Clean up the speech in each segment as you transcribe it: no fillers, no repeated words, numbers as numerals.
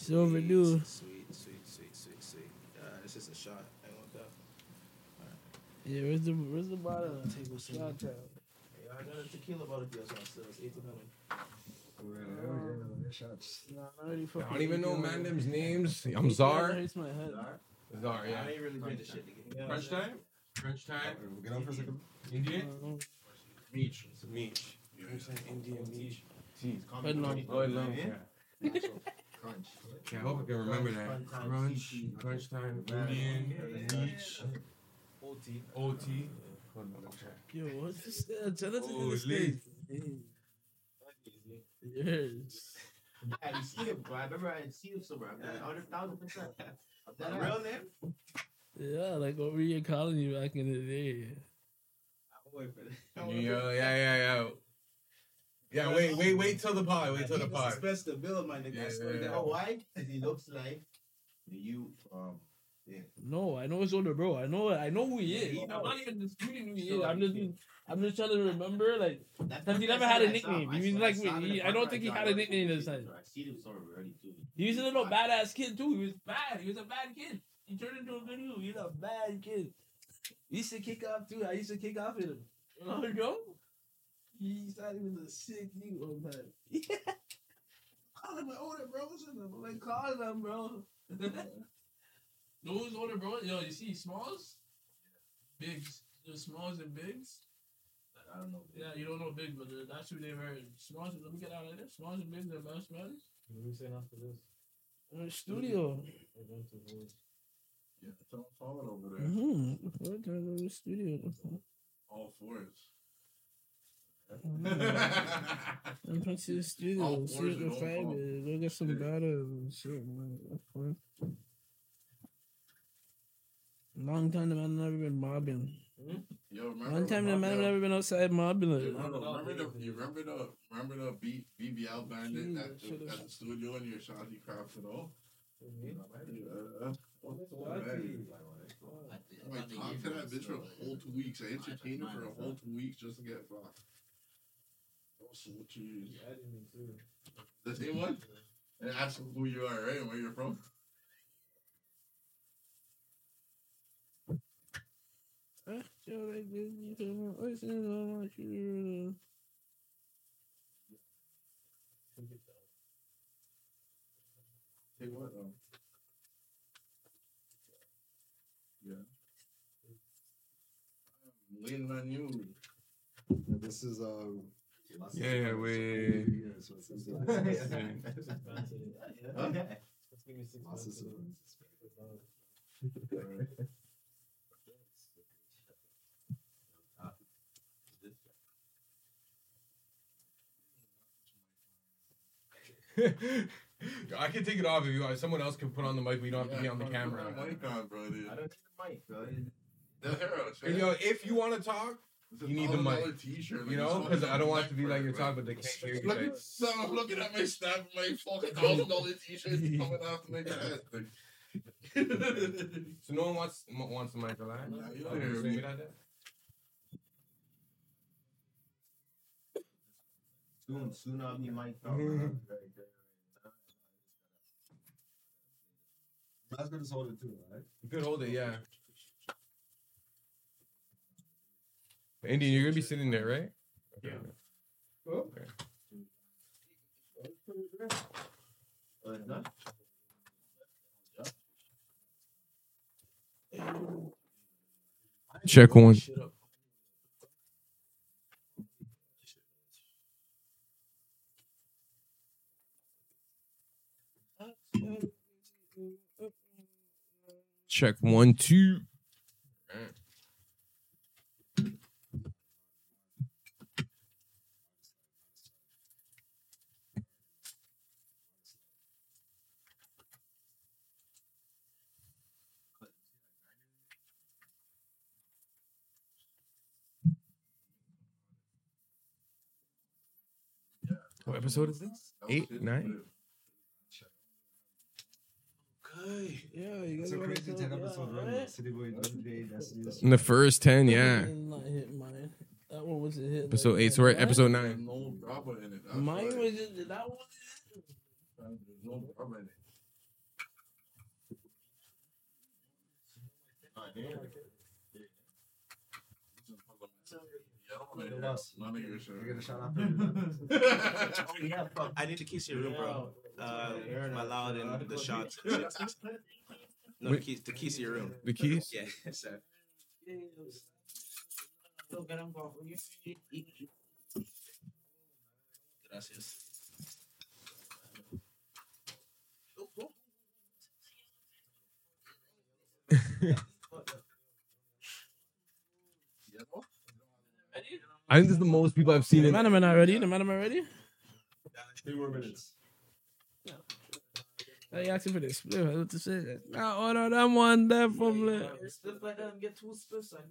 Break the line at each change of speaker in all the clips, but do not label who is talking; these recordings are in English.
So overdue.
Sweet. It's just a shot. I want that.
Yeah, where's the bottle?
Table some.
Shot time.
Hey, I got a tequila bottle for yourself, so it's 18
Shots.
Nah, not really
I
fucking.
don't even know man them's names. I'm
That
Czar.
hurts my head.
Czar,
I
yeah.
ain't really bring the shit together.
Crunch time? Crunch time?
Get on for a second.
Indian?
Meech.
It's meat.
You know what I'm saying? Indian meech.
Tea.
Head long.
Oh, long. Yeah.
Crunch.
I hope I can remember that. Crunch time, Indian, meat,
OT.
OT.
Yo, what's this? Tell us
Oh,
this
Lee.
Yes.
I see him, bro. I remember I had seen him somewhere. I'm like 100,000%.
That real name?
Yeah, like over here calling you back in the day.
I'll wait for that.
Yeah. Yeah, wait till the pod. Wait till the pod.
Best to build, my nigga. I swear to
You
God.
know why? Because he looks like the you from.
No, I know his older bro. I know who he is. I'm not even disputing who he is. I'm just trying to remember, like, because he never had a nickname. He was like, I don't think he had a nickname this time.
I see him somewhere already too.
He was a little badass kid too. He was bad. He was a bad kid. He turned into a good dude. He's a bad kid. He used to kick off too. I used to kick off with him. You know? He thought he was a sick dude one time. Yeah. Calling my older bros and I'm like, call them, bro. Those older bros, yo, you see Smalls? Bigs. The Smalls and Bigs?
I don't know.
Yeah, you don't know Big, but that's who they were. Smalls, let me get out of there. Smalls and Bigs are best friends.
What are we saying after this?
In the studio.
We're going to the
Yeah, tell Paul over there.
We're going to the studio.
All fours.
I'm going to the studio.
All
See
fours
what the
and all
five
fours.
is. Go get some battles and shit, man. That's fun. Long time the man never been mobbing.
Yo, remember?
Long time the man never been outside mobbing.
You
Like.
remember the BBL bandit
Jeez,
at the studio and your shawty craft and all? Yeah. I talked to that bitch for a whole 2 weeks. I entertained her for a whole 2 weeks just to get fucked. That was so cheese. The same one? And ask them who you are, right? And where you're from?
Like this, you know, I said, I want you
Take what though? Yeah. I'm leaning on you.
This is
Yeah, we.
yeah, so it's
Okay.
Let's give me 6
Lots of
months.
surprises.
I can take it off if you want. Someone else can put on the mic. We don't have to be on the camera.
Put that mic on, bro, dude.
I don't need the mic, bro.
The heroes,
And, yo, if you want to talk,
It's a
you need the mic.
$1 T-shirt.
you know, because I don't want it to be like you're talking, but they can't hear you.
Look
Like,
at son, I'm looking at my snap, my fucking $1,000 T-shirt coming off my head.
so no one wants the mic, right?
Nah, you
Okay,
don't hear
so
me.
we got that?
Soon I'll be mic.
That's good to hold it too, right?
You could hold it, yeah. Indian, you're gonna be sitting there, right?
Yeah.
Okay.
Done?
Check one. Check 1, 2. What episode is this? 8, 9?
Okay. Yeah, you guys
It's a
wanna
crazy
talk
10
about
episode
that,
run.
right?
City Boy, WJ, that's
In the first 10, yeah.
Not hit mine. That one was a hit.
Episode 8, so we're at episode 9.
No drama in it. That's
Mine
why.
was just that one.
There's no drama in it. None of your shit.
You're gonna shout out.
Oh, yeah, fuck. I need the keys to your room, bro. My loud and the shots. No, the keys to your room.
The keys?
Yeah, sir. Gracias.
I think this is the most people I've seen
The
in.
man, am I not ready? The man, am I ready?
3 more minutes.
I asking for this. I what to say. Now order them one there for me.
Stuff like that and get 2 splits. So I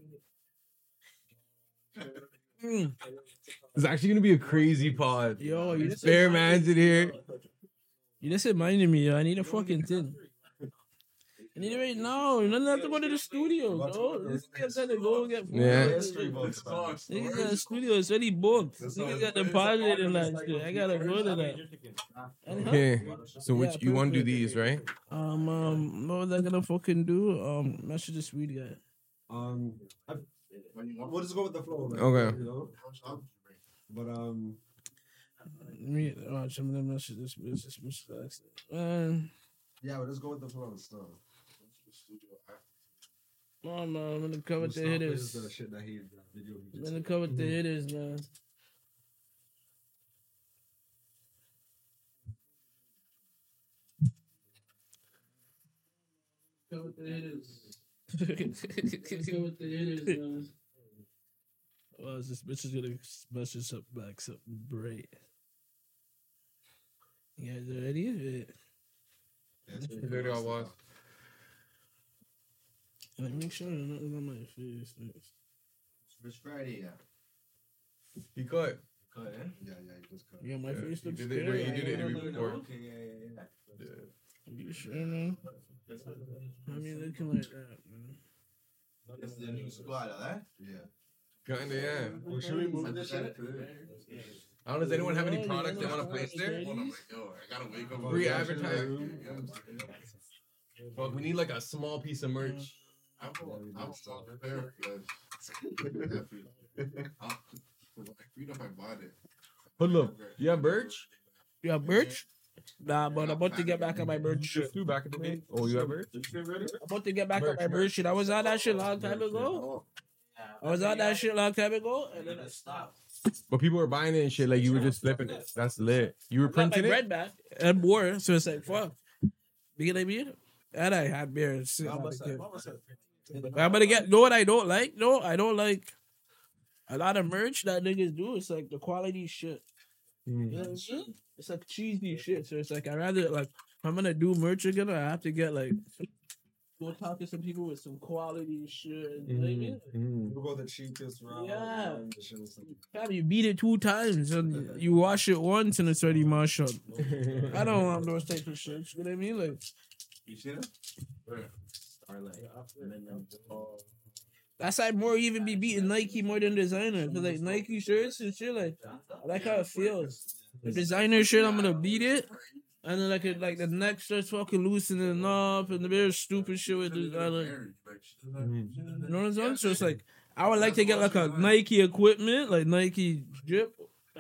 can get.
It's actually gonna be a crazy pod.
Yo, you just
Fair man's in here.
You just reminded me, yo. I need a fucking thing. I need it right now. You don't have to go to the studio, bro. This nigga said to go and get food.
Yeah.
Niggas at the studio. It's already booked. Niggas got deposited and that shit. I gotta go to that.
Okay, so which you want to do these, right?
What was I gonna fucking do? Message this weed guy.
We'll just go with the flow. Like,
Okay.
You know? But
Me, some of them message this bitch.
yeah, we'll just go with the flow still.
I'm gonna cover the hitters.
The shit that he video.
I'm gonna cover the hitters, man. Cover the hitters. Cover the hitters, man. Well, this bitch is gonna message up back something great. You guys ready?
Video I was.
Like, make sure nothing's on my face.
It's Friday, yeah.
He cut.
Cut, eh?
Yeah, you just cut.
Yeah, my
Yeah,
face
you
looks
did it-
scary.
you did it every before.
Okay, yeah.
You sure, man? I mean, looking like that, man.
This is the new squad, huh?
Yeah.
Kinda, yeah.
Well, should we move this shit?
I don't know. Does anyone have any products they want to place there?
Hold on, like, yo, I gotta wake up.
Free advertising. Fuck, we need like a small piece of merch.
I won't prepare for this. Freed up, I bought it.
Hold up. You have merch?
You have birch? Nah, but I'm about to get back on my birch shit.
Two back in the day. Oh, you have merch?
I'm about to get back on my birch shit. I was on that shit long time ago. And then I stopped.
But people were buying it and shit. Like you were just flipping it. That's lit. You were
I got my
printing
bread
it.
back and more, so it's like fuck. You get what I mean? And I had beer. I'm gonna get. Know what I don't like? No, I don't like a lot of merch that niggas do. It's like the quality shit. You know what I mean? It's like cheesy shit. So it's like I rather like if I'm gonna do merch again, I have to get like go talk to some people with some quality shit. You know what I mean?
We'll go the cheapest route.
Yeah.
and the shit is like-
Fam, you beat it 2 times and you wash it once and it's already mashed up. I don't want those type of shit. You know what I mean? Like
You see that?
Starlight.
that's why more even be beating Nike more than designer. Cause like Nike shirts and shit, like I like how it feels. The designer shit, I'm gonna beat it. And then like the neck starts fucking loosening up and the very stupid shit with the you know what I'm saying? So it's like I would like to get like a Nike equipment, like Nike drip.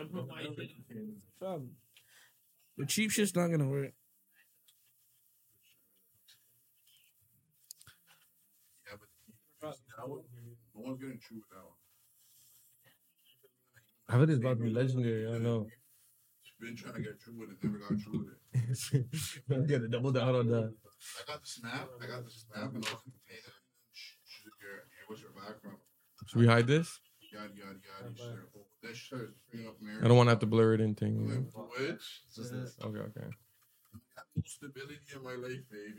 Fam, the cheap shit's not gonna work.
Yeah, but no one's getting true with that one.
I heard it's about to be legendary. I know.
Been trying to get true with it, never got true with it.
I'm gonna double down on that.
I got the snap, and I was contained. What's your background?
Should we hide this?
Yada. That shit is bringing up
I don't want to have to blur it in thing. You know?
Which?
It's just this.
Okay.
I have no stability in my life, baby.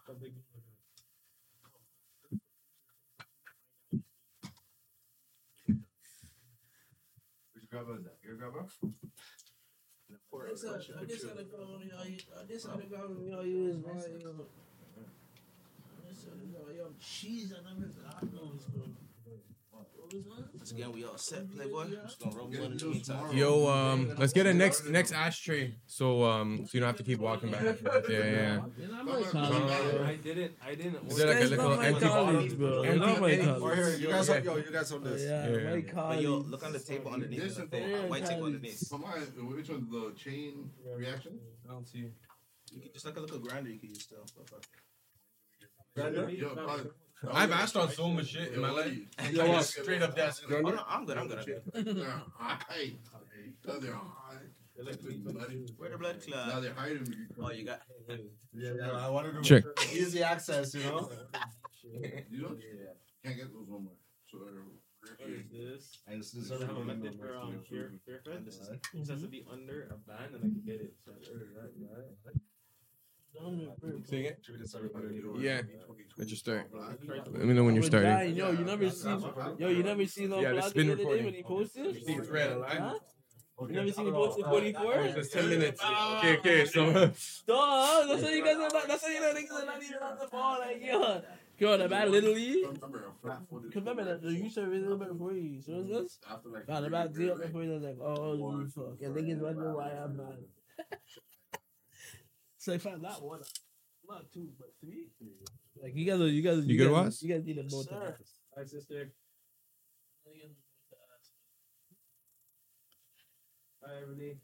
Which grabber is that? Your grabber?
Once again, we all set, Playboy. Just gonna roll one in the meantime.
Yo, let's get a next ashtray. So so you don't have to keep walking back and forth. Yeah.
I didn't.
Is there like a little empty bottle?
bro.
Empty
Not my
thing?
colleagues.
You guys, you guys on this.
Yeah,
Yeah.
my
But
colleagues.
yo, look on the table underneath.
This
There's
is
a white tape underneath.
Come on, which one's the chain reaction?
I don't see.
You can just like a little grinder you can use still.
Yo, probably-
I've asked on so much shit in my life.
Yo, what?
Straight up desk.
Oh, no, I'm good.
They're high. Now they're high.
Where the blood
Now
clot?
they're hiding me.
Oh, you got.
Yeah, I wanted to
Check.
easy access, you know.
You don't? Can't get those no more. So
This
I just
I have a method for here. This has to be under a band and I can get it. So I ordered that, right?
Say again?
Yeah.
Let's just start. Let me know when you're starting.
Yo, you never seen no
Yeah, this
vlog
has been
the other day
recording.
when he posted?
You see it's red, right?
Huh? You never seen him posted 44?
Just 10 minutes. Okay, so
Stop! That's why you guys are not. That's why you know niggas are not even on the ball. Like yo, the bad literally. Remember that the you serve is a little bit before you. So it's this. God, the bad deal before you was like, oh, you fuck. And niggas wonder why I'm mad. So I found that one. Not two, but three. Like you guys,
You good, Waz?
You guys need a both.
Hi, sister. Hi, everybody.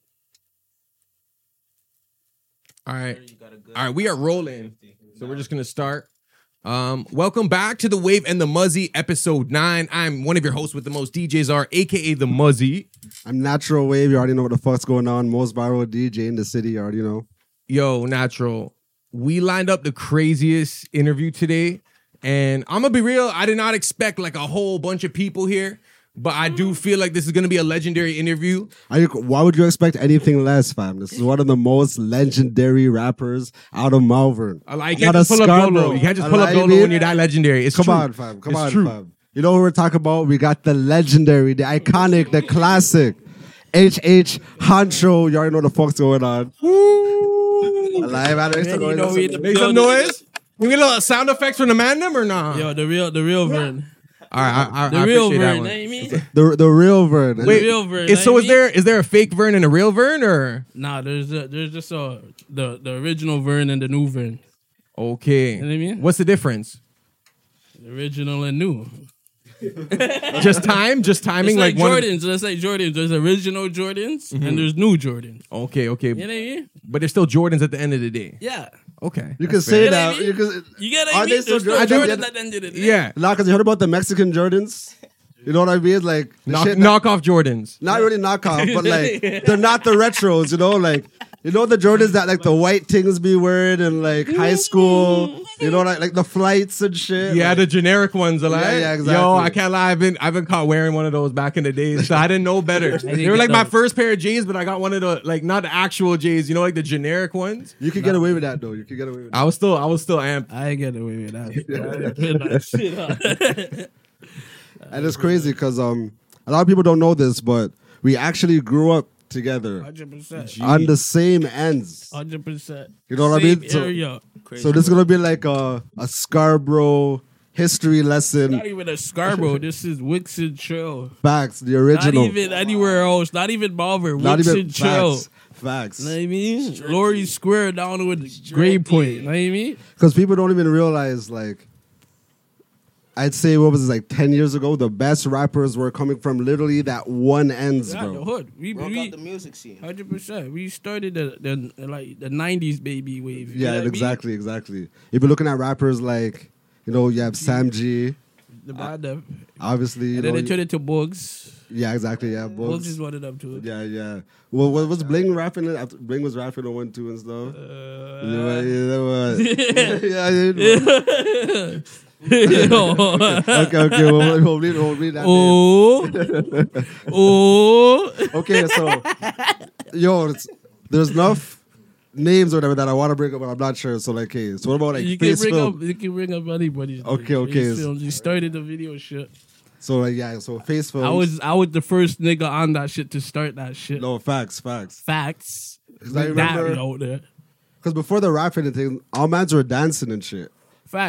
all right.
You got a good.
All right, we are rolling. So we're just gonna start. Welcome back to the Wave and the Muzzy, episode 9. I'm one of your hosts with the most DJs are, aka the Muzzy.
I'm Natural Wave. You already know what the fuck's going on. Most viral DJ in the city. You already know.
Yo, Natural. We lined up the craziest interview today, and I'm gonna be real. I did not expect like a whole bunch of people here, but I do feel like this is gonna be a legendary interview.
Why would you expect anything less, fam? This is one of the most legendary rappers out of Malvern.
You can't just pull up Dolo. You can't just pull up Dolo when you're that legendary. It's
Come
true.
on, fam. Come
It's
on,
true.
fam. You know what we're talking about? We got the legendary, the iconic, the classic. HH Hancho. You already know what the fuck's going on. Alive,
Make some noise. We get a little sound effects from the Mandem or not?
Yo, the real Vern.
All right,
The
I
real
appreciate that
Vern,
one.
know what I mean?
The real Vern.
Wait,
real Vern.
So
know
is
what I mean?
there a fake Vern and a real Vern or?
Nah, there's just the original Vern and the new Vern.
Okay.
You know what I mean?
What's the difference?
The original and new.
Just timing,
It's like
one.
Jordans. Let's say Jordans. There's original Jordans and there's new Jordans.
Okay,
You know what I mean?
but they're still Jordans at the end of the day.
Yeah.
Okay,
You can
that's
say
fair.
that.
You
You can,
You get what I
Are
mean?
they still
There's still
Jordans?
Jordans at the end of the day.
Yeah,
nah, because you heard about the Mexican Jordans? You know what I mean? Like, the shit that-
knock off Jordans.
not really knockoff, but like, they're not the retros, you know? Like, you know the Jordans that like the white things be wearing in like high school, you know, like the flights and shit.
Yeah,
like,
the generic ones, like.
Yeah, exactly.
Yo, I can't lie. I've been caught wearing one of those back in the days, so I didn't know better. They were like my first pair of J's, but I got one of the like not the actual J's, you know, like the generic ones.
you could get away with that though. You could get away with that.
I was still amped.
I ain't get away with that.
And it's crazy because a lot of people don't know this, but we actually grew up together
100%.
on the same ends.
100%.
You know what I mean?
Area.
So this is gonna be like a Scarborough history lesson.
Not even a Scarborough. This is Wixon Trail.
Facts, the
Not
original.
even anywhere else. Not even Malvern.
Not
Wixon
even
Trail.
facts.
You know what I mean? Laurie Square down with Grade Point. You know what I mean?
Because people don't even realize, like, I'd say, what was it, like 10 years ago, the best rappers were coming from literally that one ends,
Yeah, the
bro.
hood. We
Broke out the music scene.
100%. We started the 90s baby wave. You know
Yeah,
what I mean?
exactly. If you're looking at rappers like, you know, you have Sam G,
The bad them.
obviously, you
And then
know.
they turned it to Bugs.
Yeah, exactly, yeah.
Bugs is
Bugs.
one of them too.
Yeah. Well, what was Bling rapping it? After Bling was rapping on 1, 2 and stuff. Yeah. Okay, we'll read that.
Oh.
Okay, so there's enough names or whatever that I want to bring up, but I'm not sure. So like, okay, so what about like
You can
Face
bring
Film?
up. You can bring up anybody's.
Okay.
Face Films. You started the video shit.
So like, yeah, so Face Film.
I was the first nigga on that shit to start that shit.
no facts.
Facts.
'Cause I
That
remember
out there.
because before the rapping and thing, all mans were dancing and shit.
Fact.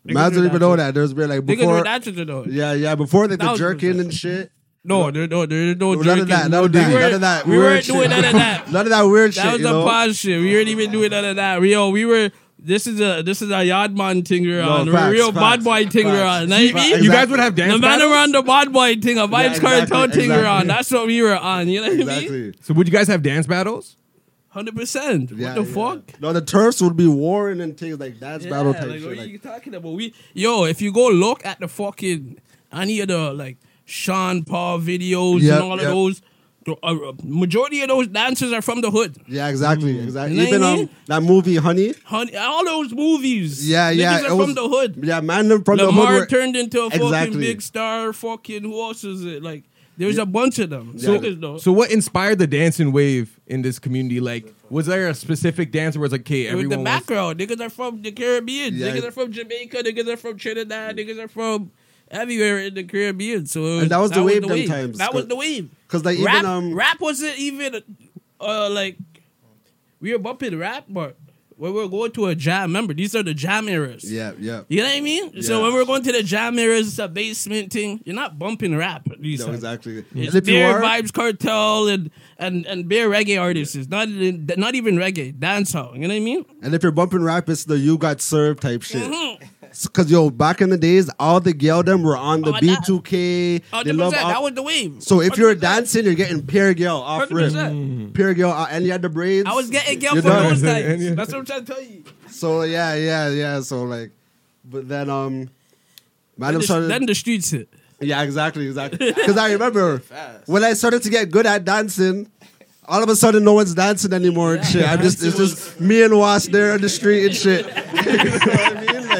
Man don't even know that. There's been like
Niggas
before.
were dancers though.
Yeah, before like the
1000%.
jerking and shit.
No, there's no
None of that. None of that.
We
weird
weren't doing
shit.
none of that.
None of that weird shit.
That was
you
the
know?
pause shit. We weren't even doing none of that. We were. This is a Yardman thing we're on.
facts,
A real bad
facts,
boy thing we're
facts.
on. Know what I mean?
You guys would have dance
The man
battles?
around the bad boy thing, a vibes
exactly,
cartel thing we're on.
exactly.
That's what we were on. You know what I mean?
Exactly.
So would you guys have dance battles?
100%.
Yeah,
What the fuck?
No, the turfs would be warring and things like dance battle type
like,
shit.
what
Like,
you talking about? If you go look at the fucking any of the like Sean Paul videos
Yep,
and all of
yep.
those, the majority of those dancers are from the hood.
yeah, exactly.
You know
Even
what I mean?
that movie Honey.
Honey, all those movies.
Yeah, yeah.
Niggas are from the hood.
Yeah, man from the hood.
Lamar
were-
turned into a fucking
Exactly.
big star. Fucking who else is it? Like there's a bunch of them.
Yeah.
Niggas, though.
So what inspired the dancing wave in this community? Like, was there a specific dancer where it's like, okay,
With
everyone
the
wants-
background, niggas are from the Caribbean.
Yeah.
Niggas are from Jamaica. Niggas are from Trinidad. Niggas are from everywhere in the Caribbean. So it
And that was the wave them times.
That was the wave.
Because like
Rap,
even
rap wasn't even like we were bumping rap, but when we were going to a jam. Remember, these are the jam eras.
yeah.
You know what I mean? So
Yeah.
when we're going to the jam eras, it's a basement thing. You're not bumping rap. These
No,
times.
exactly.
It's
And if you
bare
are,
vibes cartel and bare reggae artists. It's not even reggae, dancehall. You know what I mean?
and if you're bumping rap, it's the you got served type shit.
Mm-hmm.
Because yo, back in the days, all the girl them were on the
Oh, that-
B2K. They
100%.
love
That was the wave.
so if you're
100%.
dancing, you're getting pure girl off rip.
100%.
Pure girl, and you had the braids.
I was getting girl
You
for
know?
those times. That's what I'm trying to tell you.
So yeah. So like, but then man,
Then the streets hit.
yeah, exactly. Because I remember when I started to get good at dancing. All of a sudden, no one's dancing anymore and shit. It's just me and Was there on the street and shit. You know what I mean?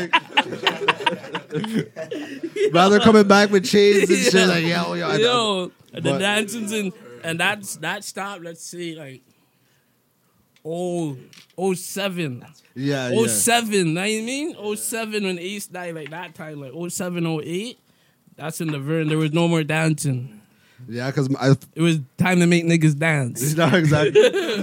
Like, brother coming back with chains and shit. Like, yo.
The
But-
dancings and that stopped. Let's say like 07.
Yeah.
07, know what I mean? 07 when Ace died, like that time, like 07, 08. That's in the Vern. There was no more dancing.
Yeah, because
It was time to make niggas dance.
no, exactly.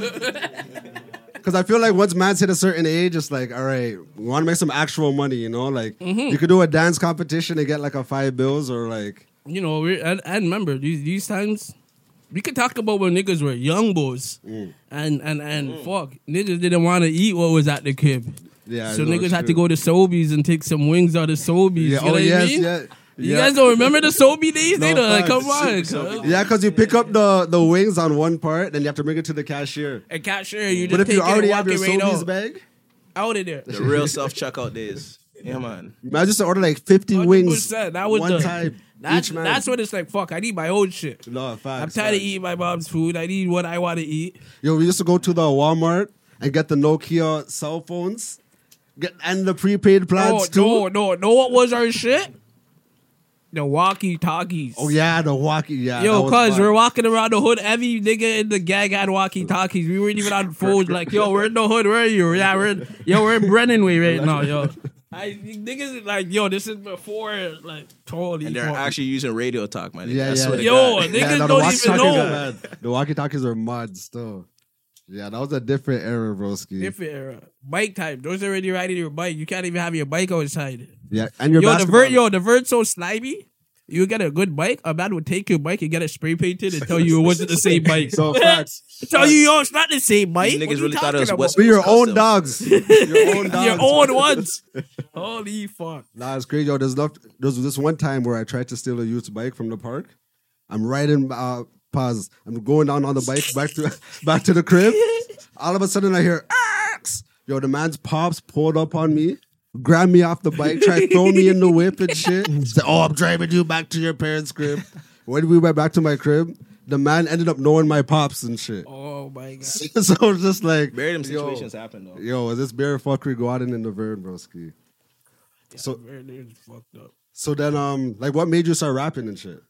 Because I feel like once man's hit a certain age, it's like, all right, we want to make some actual money, you know? Like, you could do a dance competition and get like a $5 or like,
You know, and remember, these times, we could talk about when niggas were young boys. And fuck, niggas didn't want to eat what was at the crib.
yeah.
So
no,
niggas
it's
had to
true.
go to Sobeys and take some wings out of Sobeys.
Yeah,
You know what I mean?
yeah.
You guys don't remember the Sobe days?
No,
They like,
facts.
come on. cuz.
Yeah, because you pick up the wings on one part, then you have to bring it to the cashier.
And cashier, you
But
just
if
take
you
it and
already
walk
have your
it right
Sobeys
out.
bag,
Out of there.
The real self checkout days. Yeah, man.
man, just to order like 50 wings
100%. That was
one
the
time. Each man.
That's what it's like. Fuck, I need my own shit.
No, facts.
I'm tired of
facts.
eating my mom's food. I need what I want to eat.
Yo, we used to go to the Walmart and get the Nokia cell phones, and the prepaid plans too.
No. Know what was our shit? The walkie-talkies.
Oh yeah, the walkie. Yeah,
Yo,
that was
cuz
fun.
we're walking around the hood. Every nigga in the gang had walkie-talkies. We weren't even on phones. Like, yo, we're in the hood. Where are you? Yeah, we're in Brennan Way right now, yo. Niggas is like, yo, this is before like totally.
And they're actually using radio talk, man.
Yeah,
I
yeah.
swear to
Yo,
God.
niggas
no, the
don't even
walkie-talkies are
know.
mad. The walkie-talkies are mud still. Yeah, that was a different era, broski.
Different era. Bike type. Those already riding your bike. You can't even have your bike outside.
Yeah, and your
Yo,
basketball.
the vert so slimy. You get a good bike, a man would take your bike and get it spray painted and tell you it wasn't the same bike.
So facts.
Tell you, yo, it's not the same bike.
Niggas
What you
really thought it was
talking
West
Be your
Coast
own
custom.
dogs. Your own dogs.
Your own ones. Holy fuck.
Nah, it's crazy. Yo, there was this one time where I tried to steal a used bike from the park. I'm riding, pause. I'm going down on the bike back to the crib. All of a sudden I hear, axe. Yo, the man's pops pulled up on me, grabbed me off the bike, tried to throw me in the whip and shit. Said, oh, I'm driving you back to your parents' crib. When we went back to my crib, the man ended up knowing my pops and shit.
Oh my god.
So I was just like,
Very them
yo,
situations happen though.
Yo, is this bear fuckery go out in the Vern, broski? So,
It's fucked up.
so then, like, what made you start rapping and shit?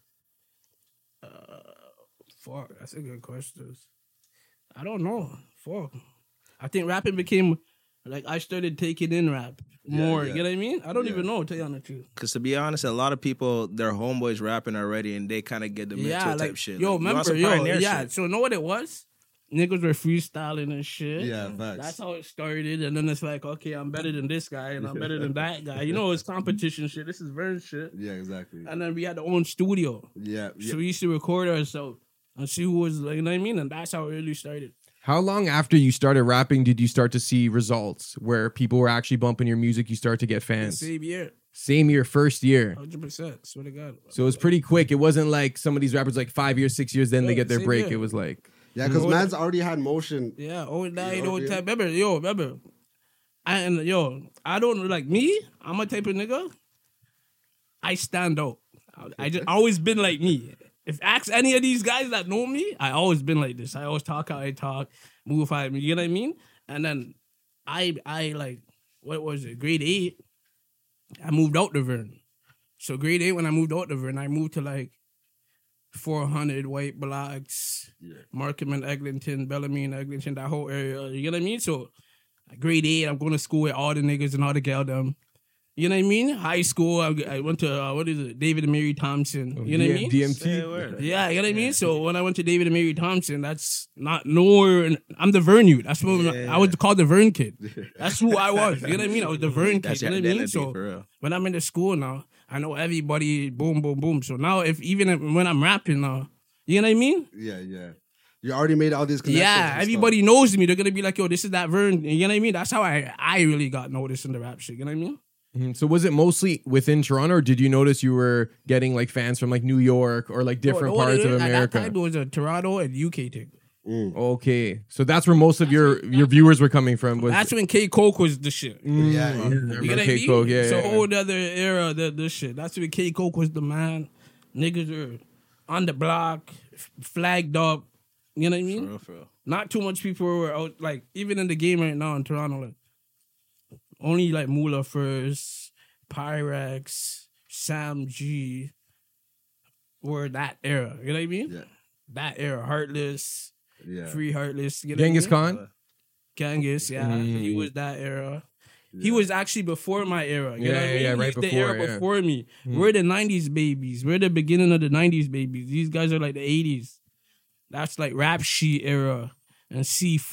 Fuck, that's a good question. I don't know. Fuck. I think rapping became like I started taking in rap more.
yeah.
You know what I mean? I don't even know, to tell you on the truth.
Because to be honest, a lot of people, their homeboys rapping already, and they kind of get the mental
Yeah,
type
like
shit.
yo,
Like, you want
remember,
some
yo,
pioneer
yeah.
shit.
So know what it was?
niggas were freestyling and shit.
Yeah, facts.
That's how it started. And then it's like, okay, I'm better than this guy and I'm better than that guy. You know, it's competition shit. This is Vern shit.
Yeah, exactly.
And then we had our own studio.
Yeah,
So we used to record ourselves and see who was, like, you know what I mean? And that's how it really started.
How long after you started rapping did you start to see results where people were actually bumping your music? You start to get fans.
Same year.
Same year, first year.
100%. Swear to God.
So it was pretty quick. It wasn't like some of these rappers like 5 years, 6 years, then they
Yeah,
get their
same
break.
year.
It was like
yeah, because
Oh,
man's already had motion.
Yeah, oh, now you
You
know
know,
what
yeah.
type. Remember. I don't like me. I'm a type of nigga. I stand out. I just always been like me. If ask any of these guys that know me, I always been like this. I always talk how I talk, move how I move. You know what I mean? And then I like, what was it? Grade 8. I moved out to Vern. So grade 8, when I moved out to Vern, I moved to like 400 White Blocks, Markham and Eglinton, Bellamy and Eglinton, that whole area. You know what I mean? So grade 8, I'm going to school with all the niggas and all the gal them. You know what I mean? High school, I went to David and Mary Thompson. You know what I mean?
DMT.
Yeah, you know what I mean? So when I went to David and Mary Thompson, that's not nowhere. I'm the Vern youth. That's what I was called, the Vern kid. That's who I was. You know what I mean? I was the Vern kid.
That's
You
your
know what I mean?
identity,
So
for real.
when I'm in the school now, I know everybody. Boom, boom, boom. So now, when I'm rapping now, you know what I mean?
Yeah. You already made all these connections.
Yeah,
and
everybody knows me. They're gonna be like, "Yo, this is that Vern." You know what I mean? That's how I really got noticed in the rap shit. You know what I mean?
Mhm. So was it mostly within Toronto, or did you notice you were getting like fans from like New York or like different
No,
parts of
At that
America?
time, it was a Toronto and UK thing.
Okay, so that's where most of your viewers were coming from. Was
That's when K Coke was the shit.
Yeah,
You
remember
get what I
K
mean?
Coke? Yeah,
So
yeah.
whole other era, this shit. That's when K Coke was the man. Niggas were on the block, flagged up. You know what I mean?
For real.
Not too much people were out. Like even in the game right now in Toronto, like only like Moolah First, Pyrex, Sam G were that era. You know what I mean?
Yeah.
That era, Heartless,
yeah.
Free Heartless. You know
Genghis
what I mean?
Khan.
Genghis, yeah, he was that era. He was actually before my era. You know what I mean?
right
He's the
before,
era
yeah.
before me. We're the 90s babies. We're the beginning of the 90s babies. These guys are like the 80s. That's like Rap Sheet era and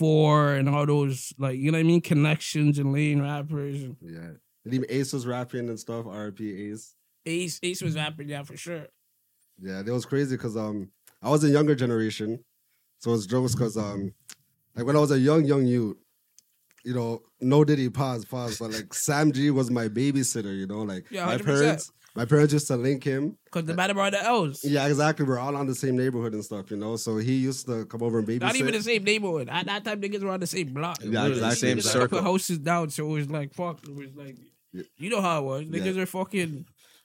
C4 and all those, like, you know what I mean? Connections and Lane rappers. And
Yeah. And even Ace was rapping and stuff. RP Ace.
Ace was rapping, yeah, for sure.
Yeah, that was crazy because I was a younger generation, so it's jokes because like when I was a young youth, you know, no Diddy pause, but like Sam G was my babysitter, you know, like
Yeah,
my
100%.
parents used to link him.
Because the matter about the L's.
Yeah, exactly. We're all on the same neighborhood and stuff, you know. So he used to come over and babysit.
Not even the same neighborhood. At that time, niggas were on the same block.
Yeah,
Literally
exactly.
Same
Niggas had to
circle.
put houses down, so it was like, fuck. It was like,
Yeah.
you know how it was. Niggas
Yeah.
are fucking.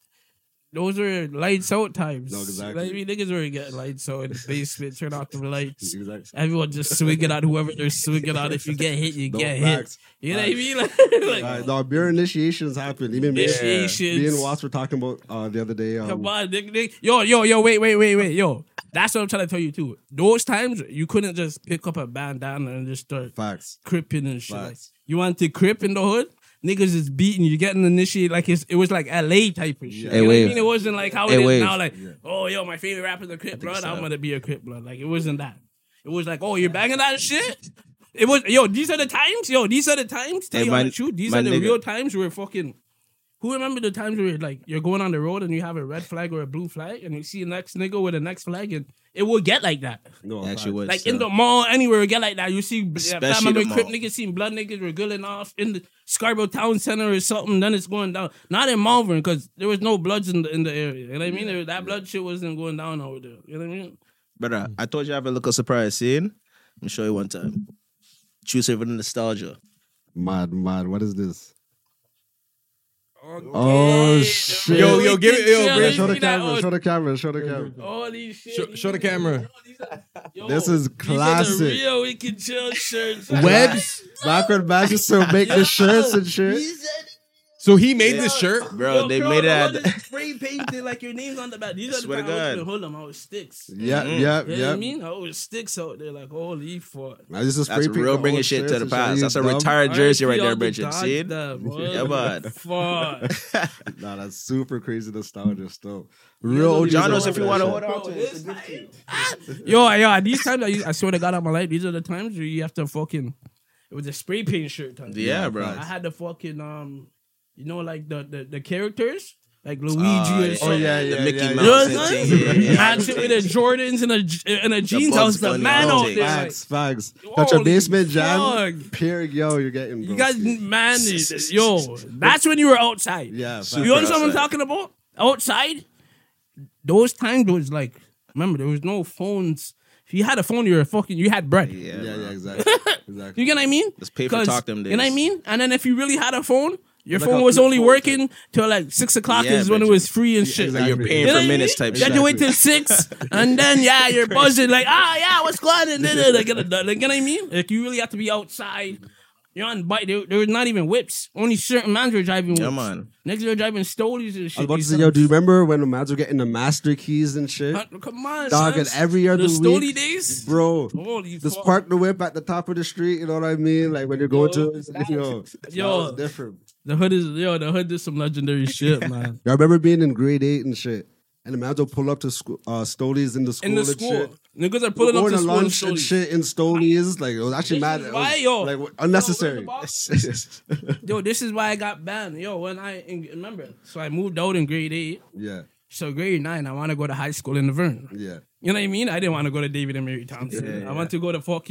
Those were lights out times.
No, exactly.
Like, I mean, niggas were getting lights out in the basement, turn off the lights.
Exactly.
Everyone just swinging on whoever they're swinging on. If you get hit, you
No,
get
facts.
hit. You know what I mean? Like,
Right, no, beer initiations happen. Even
Initiations.
me and Watts were talking about the other day.
come on, nigga. Yo, wait. Yo, that's what I'm trying to tell you, too. Those times, you couldn't just pick up a bandana and just start
Facts.
cripping and shit. Like,
Facts.
you want to crip in the hood? Niggas is beating you, getting initiated like it was like LA type of shit.
Yeah.
You
Hey,
know what I
Wave.
mean? It wasn't like how it
Hey,
is
Wave.
now. Like,
Yeah.
oh, yo, my favorite rapper's a Crip blood.
so.
I'm gonna be a Crip blood. Like, it wasn't that. It was like, oh, you're banging that shit. It was, yo, these are the times. Yo, these are the times. Tell
Hey,
you
my-
the truth. These
my
are the
nigga.
real times where fucking. Who remember the times where like you're going on the road and you have a red flag or a blue flag and you see the next nigga with a next flag and it will get like that.
No,
Actually,
facts.
would
Like
still.
in the mall, anywhere, get like that. You see,
Especially
my
the
Crip
mall.
niggas seen blood niggas were gulling off in the Scarborough Town Center or something. Then it's going down. Not in Malvern because there was no bloods in the area. You know what I mean? That blood shit wasn't going down over there. You know what I mean?
Brother, I told you I have a little surprise scene. Let me show you one time. Choose over the nostalgia.
Mad. What is this?
Okay.
Oh, shit.
Yo, give it- yo,
Chill,
bro,
you
Show the
see that?
camera.
Oh,
Show the camera. Show the camera.
all these shit.
Show the camera.
Yo,
This is
These are
classic.
the real Wicked Chill shirts.
Webs.
Back when man used to make the shirts and shit.
So he made this shirt.
Bro, they made it at
Spray painted like your name's on the back. These are the
Swear to
times I was
God.
in Hoodlum. I was sticks.
Yeah,
Mm-mm.
yeah,
You know what I
yeah.
mean? I was sticks out there like, holy fuck.
I used to spray
That's
paint
real
the
bringing
old
shit to
shirts
the
and shit.
past. That's a
You dumb.
retired jersey right there,
RIP
Bridget.
all the
See it?
dogs,
Yeah,
what
bud.
the Fuck.
Nah, that's super crazy nostalgia stuff. Real OGs
John
don't
knows
like
if you
that
want to
shit.
hold on to it.
This time- Yo, these times I swear to God on my life, these are the times where you have to fucking. It was a spray paint shirt time.
Yeah, bro.
I had the fucking you know, like the characters, like Luigi
yeah.
or something.
The Mickey
yeah.
You know
Mouse
what I'm
thing.
saying?
Yeah.
Match it with the Jordans and a jeans
Bugs
house. The
Bunny
man out
outfit.
there, like,
Facts. Touch a
holy
basement jam.
fuck.
Period. Yo, you're getting.
you guys, man, yo, that's when you were outside.
Yeah.
You
facts.
know what I'm
outside.
talking about? Outside, those times was like, remember, there was no phones. If you had a phone, you had bread.
Yeah,
Yeah,
bro.
yeah, exactly. Exactly.
You get what I mean?
Let's pay for
'Cause,
talk them
You know what I
days.
mean? And then if you really had a phone, your
Like
phone
a
was
flip
only
phone,
working till like 6 o'clock
Yeah,
is when it
bitch.
was free and shit.
exactly.
You're paying
You know
for
what I
minutes
mean?
type
You had
shit.
to wait till 6, and then you're buzzing like, yeah, what's going on? Like, you know what I mean? Like you really have to be outside. You're on bike. There was not even whips. Only certain mans were driving whips.
Yeah, man.
Next, they were driving stolies and
I
shit.
was about to
These
say, yo, do you remember when the mans were getting the master keys and shit?
Come on,
Dog, and
sons.
every other
the stoli
week,
days.
bro.
Holy
Just
fuck.
park the whip at the top of the street. You know what I mean? Like when you're going to, yo,
Yo.
it's different.
The hood is some legendary shit, man.
I remember being in grade 8 and shit, and the mans would pull up to school, Stolies in the school
In the
and
school,
shit.
niggas are pulling up
Going
to
to
school and
lunch and
stoli.
shit in Stolies. Like it was actually
This
mad.
is
It
why,
was,
yo.
like unnecessary.
Yo, Yo, this is why I got banned. Yo, remember, so I moved out in grade 8.
Yeah,
So grade 9, I want to go to high school in Laverne.
yeah,
You know what I mean? I didn't want to go to David and Mary Thompson.
Yeah.
I want to go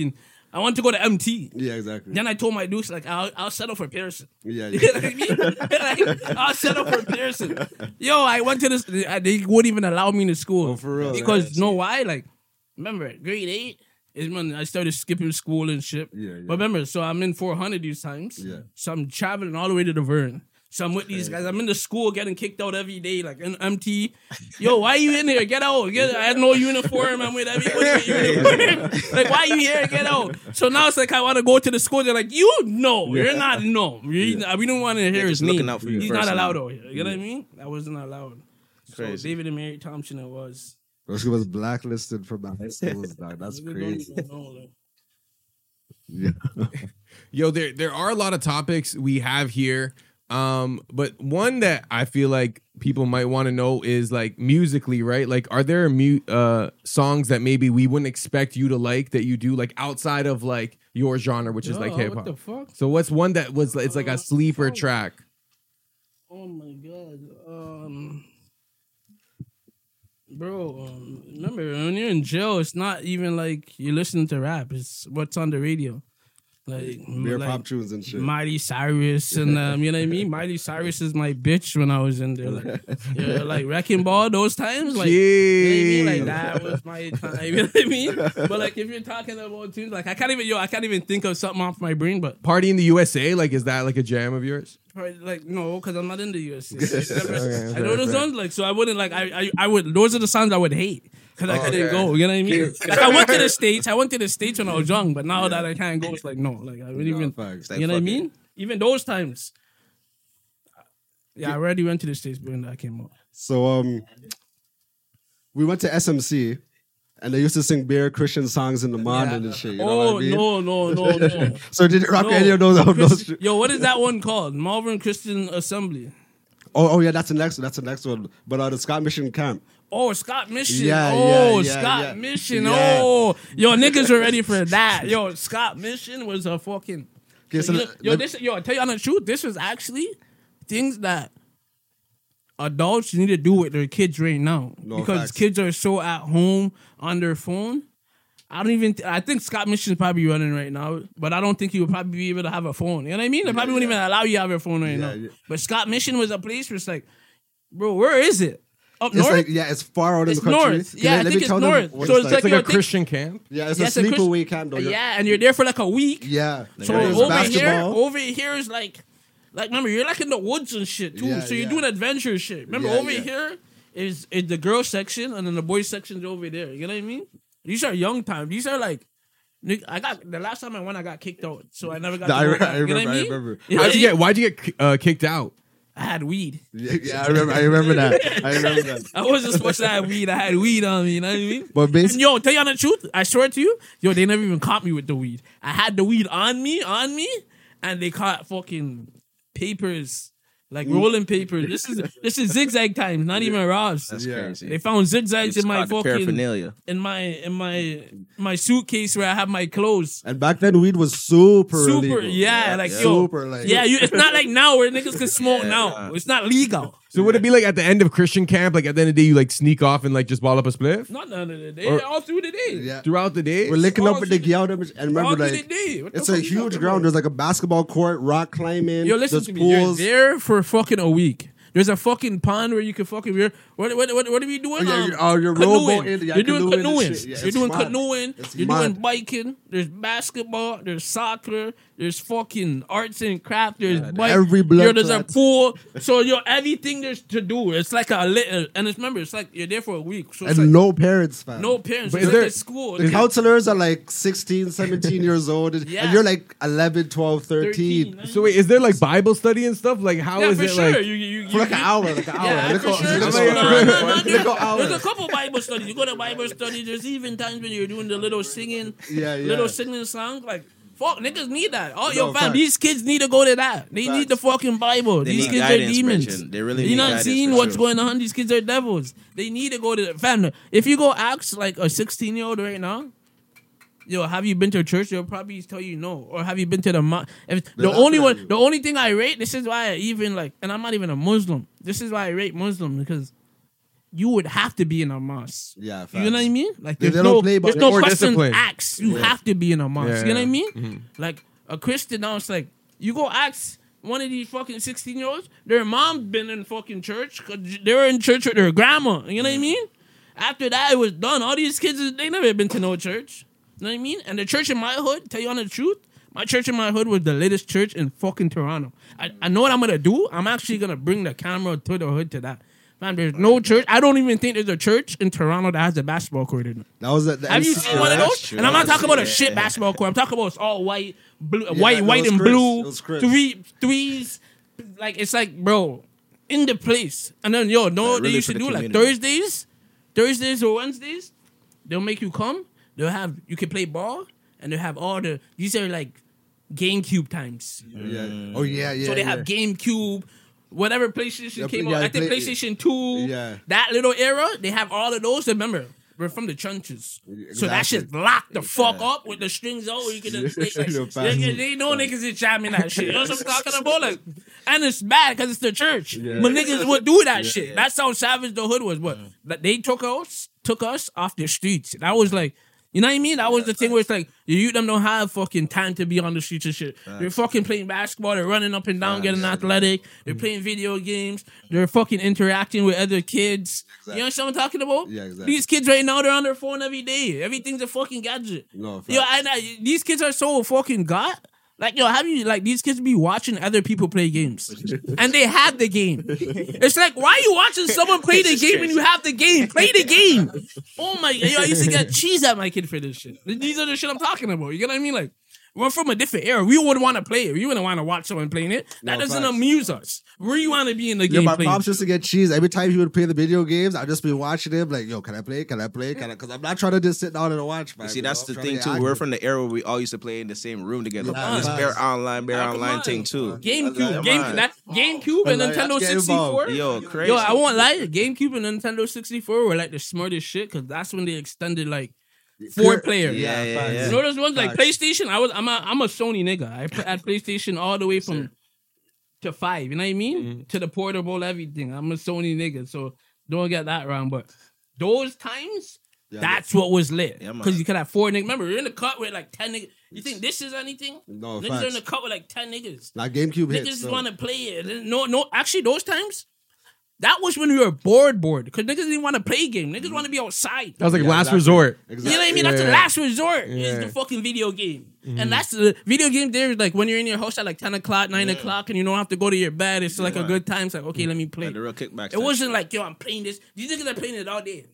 to MT.
yeah, exactly.
Then I told my dudes, like, I'll settle for Pearson.
Yeah,
You
yeah.
know what I mean? Like, I'll settle for Pearson. Yo, I went to this, they wouldn't even allow me to school.
Oh, for real?
Because, know why? Like, remember, grade 8 is when I started skipping school and shit.
Yeah, yeah.
But remember, so I'm in 400 these times.
Yeah.
So I'm traveling all the way to the Vern. So I'm with these guys. I'm in the school getting kicked out every day, like in MT. Yo, why you in here? Get out. I had no uniform. I'm with everybody with uniform. Like, why you here? Get out. So now it's like I want to go to the school. They're like, you're not no. We don't want to hear his
just looking
name.
out for you
He's
first,
not allowed
man.
out here. You know what I mean? I wasn't allowed. So
Crazy.
David and Mary Thompson it was.
Bro, she was blacklisted from the high schools, dog. That's
Niggas don't
crazy.
even know, like.
Yeah.
Yo, there are a lot of topics we have here. But one that I feel like people might want to know is like musically, right? Like, are there songs that maybe we wouldn't expect you to like that you do, like outside of like your genre, which is like
Yo,
hip
What the
hop?
fuck?
So what's one that was it's like a sleeper track?
Oh my god. Bro, remember when you're in jail, it's not even like you're listening to rap. It's what's on the radio. Like,
Beer
like
pop tunes and shit.
Miley Cyrus and you know what I mean? Miley Cyrus is my bitch when I was in there. Like, yeah, like Wrecking Ball those times. Like, you know what I mean? Like that was my time. You know what I mean? But like if you're talking about tunes, like I can't even think of something off my brain, but
Party in the USA, like is that like a jam of yours?
like no, because I'm not in the US.
Okay,
I know those songs, like so I wouldn't like I would those are the songs I would hate because I couldn't go. You know what I mean? Like I went to the States when I was young, but now that I can't go, it's like no, like I wouldn't even.
Facts.
Like,
You know what I
fuck it.
mean? Even those times. Yeah, I already went to the States when that came out.
So we went to SMC, and they used to sing bare Christian songs in the morning and shit. You know
Oh
what I mean?
no.
So did you rock
No.
any of those?
Yo, what is that one called? Malvern Christian Assembly.
Oh yeah, that's the next one. That's the next one. But the Scott Mission Camp.
Oh, Scott Mission.
Yeah,
oh,
yeah,
Scott
yeah.
Mission.
Yeah.
Oh, yo, niggas were ready for that. Yo, Scott Mission was a fucking.
Okay, so
Yo, I tell you on the truth, this was actually things that adults need to do with their kids right now
No,
because
facts.
kids are so at home on their phone. I think Scott Mission's probably running right now, but I don't think he would probably be able to have a phone. You know what I mean? They probably wouldn't even allow you to have your phone right now.
Yeah.
But Scott Mission was a place where it's like, bro, where is it? Up
It's
north?
like it's far out in
It's
the country.
north. Yeah, I
Let me
think it's
tell them
north.
what
So
it's
it's
like.
It's like
yo,
a
think-
Christian camp.
Yeah, it's
Yes,
a
a Christ-
sleepaway camp though.
Yeah, and you're there for like a week.
Yeah.
So
There's
over here is like remember you're like in the woods and shit too.
Yeah,
So you're
yeah.
doing adventure shit. Remember
Yeah,
over
yeah.
here is the girl section and then the boys section's over there. You know what I mean? These are young times. These are like I got the last time I went, I got kicked out, so I never got. To go back. You know what I mean?
remember.
You know what I mean?
Why'd you get kicked out?
I had weed.
Yeah, I remember that. I remember that.
I wasn't supposed to have weed. I had weed on me. You know what I mean?
But
And
basically,
yo, tell you the truth, I swear to you, yo, they never even caught me with the weed. I had the weed on me, and they caught fucking papers, like rolling papers. This is zigzag times, not even Ross.
That's
Yeah.
crazy.
They found zigzags
It's
in my
called the
fucking
paraphernalia.
in my suitcase where I have my clothes.
and back then weed was super
Super,
illegal.
yeah, like yo,
super like
yeah. It's not like now where niggas can smoke now. It's not legal.
So would it be like at the end of Christian camp, like at the end of the day, you like sneak off and like just ball up a spliff
Not none of the day.
Or-
All through the day.
Yeah.
throughout the day?
We're linking up
all
with the
through
Gyal and remember
All through the
like
day. What the
it's a
fuck you
huge
talking
ground.
about?
There's like a basketball court, rock climbing.
Yo, listen
there's
to me.
pools.
You're there for fucking a week. There's a fucking pond where you can fucking. What are we doing?
You're
canoeing.
rowboat in- yeah,
You're doing
canoeing and
canoeing.
shit. Yeah,
You're
it's
doing
mad.
canoeing.
It's
You're
mad.
doing biking. There's basketball. There's soccer. There's fucking arts and craft. There's bike.
every blood
Yo, there's a
clot.
pool. So yo, everything there's to do. It's like a little. And it's remember, it's like you're there for a week. So it's
And
like
no parents, fam.
no parents.
But
It's
is
like
there-
a school.
The counselors are like 16, 17 years old, and
Yeah.
you're like 11, 12, 13.
13.
So wait, is there like Bible study and stuff? Like how
Yeah,
is
for
it
sure.
like?
You
For like an hour, like an hour.
Yeah,
Look
for
how-
sure.
look
No,
how-
no,
There's
hours.
a couple Bible studies. You go to Bible study. There's even times when you're doing the little singing,
Yeah, yeah.
little singing songs. Like, fuck, niggas need that. Oh,
No,
yo, fam,
facts.
these kids need to go to that. They need the fucking Bible.
They
These
need
kids are
guidance,
demons.
Brenton. They really
You're
need
not
guidance
seeing
for
what's
sure.
going on. These kids are devils. They need to go to the fam. If you go ask like a 16-year-old right now, yo, have you been to church? They'll probably tell you no. Or have you been to the mosque? The only thing I rate, this is why I even like, and I'm not even a Muslim. This is why I rate Muslim because you would have to be in a mosque.
Yeah,
You know what I mean? Like
They
there's
don't
no,
play by-
there's no
Or
question
discipline.
asked. You have to be in a mosque.
Yeah,
You know what I
yeah.
mean? Like a Christian now, it's like you go ask one of these fucking 16-year-olds, their mom been in fucking church 'cause they were in church with their grandma. You know what I mean? After that, it was done. All these kids, they never been to no church. You know what I mean? And the church in my hood, tell you on the truth, my church in my hood was the latest church in fucking Toronto. I know what I'm gonna do. I'm actually gonna bring the camera to the hood to that. Man, there's no church. I don't even think there's a church in Toronto that has a basketball court in it.
That was the
Have you
NC
seen one of
that's
those?
true.
And I'm not talking about a
Yeah.
shit basketball court. I'm talking about it's all white, blue,
Yeah,
white
no,
and
it was
blue.
It was crisp.
Threes. Like it's like, bro, in the place. And then yo, know what they
really
used to
for
do?
the
Like
community.
Thursdays or Wednesdays, they'll make you come. They'll have you can play ball, and they'll have all the these are like GameCube times.
Yeah. Oh yeah, yeah.
So they
yeah.
have GameCube, whatever PlayStation
Yeah,
came
yeah,
out. I think
play-
PlayStation 2,
Yeah.
that little era, they have all of those. Remember, we're from the trenches. So that
Exactly.
shit's locked the fuck up with the strings out. You can just like,
You're fast.
they know niggas is jamming that shit. You know what I'm talking about? Like, and it's bad because it's the church. But niggas would do that shit. That's how savage the hood was. But they took us off the streets. That was like, you know what I mean? That was the thing where it's like, you them don't have fucking time to be on the streets and shit. They're fucking playing basketball. They're running up and down, getting athletic. They're playing video games. They're fucking interacting with other kids. You know what I'm talking about?
Yeah, exactly.
These kids right now, they're on their phone every day. Everything's a fucking gadget.
No,
Yo,
facts.
these kids are so fucking got. Like, yo, have you, like, these kids be watching other people play games. And they have the game. It's like, why are you watching someone play the game when you have the game? Play the game. Oh my God. Yo, I used to get cheese at my kid for this shit. These are the shit I'm talking about. You get what I mean? Like, we're from a different era. We wouldn't want to play it. We wouldn't want to watch someone playing it. That
No,
doesn't
facts.
amuse us. We want to be in the
Yeah,
game
my
playing.
pops used to get cheese every time he would play the video games. I'd just be watching him like, yo, can I play? Can I play? Because I'm not trying to just sit down and watch. Man,
See,
you know?
that's
I'm
the
trying
thing
to
too.
get
We're
active.
from the era where we all used to play in the same room together.
Yeah,
This
facts.
bear online
Come on.
thing too.
GameCube,
Come on.
GameCube and
Like,
Nintendo
get
64.
involved.
Yo, crazy.
Yo, I won't lie. GameCube and Nintendo 64 were like the smartest shit because that's when they extended like 4-player.
Yeah, yeah,
facts.
yeah.
You know those ones like
Facts.
PlayStation. I'm a Sony nigga. I had PlayStation all the way from to 5. You know what I mean? To the portable everything. I'm a Sony nigga, so don't get that wrong. But those times,
Yeah,
that's what was lit.
Yeah, man.
Because you could have 4 niggas. Remember, you're in the cut with like 10 niggas. You think this is anything?
No,
Niggas are in
facts.
the cut with like 10 niggas.
Like GameCube
Niggas
hits.
just
so.
want to play it. No. Actually, those times, that was when we were bored. Because niggas didn't want to play game. Niggas want to be outside.
That was like
Yeah,
last
exactly.
resort.
You know what I mean? That's the
Yeah.
last resort. Is
Yeah.
the fucking video game. And that's the video game there is like when you're in your house at like 10 o'clock, 9 o'clock, and you don't have to go to your bed. It's like a good time. It's like, okay, let me play.
Like the real kickbacks.
It wasn't like, yo, I'm playing this. These niggas are playing it all day.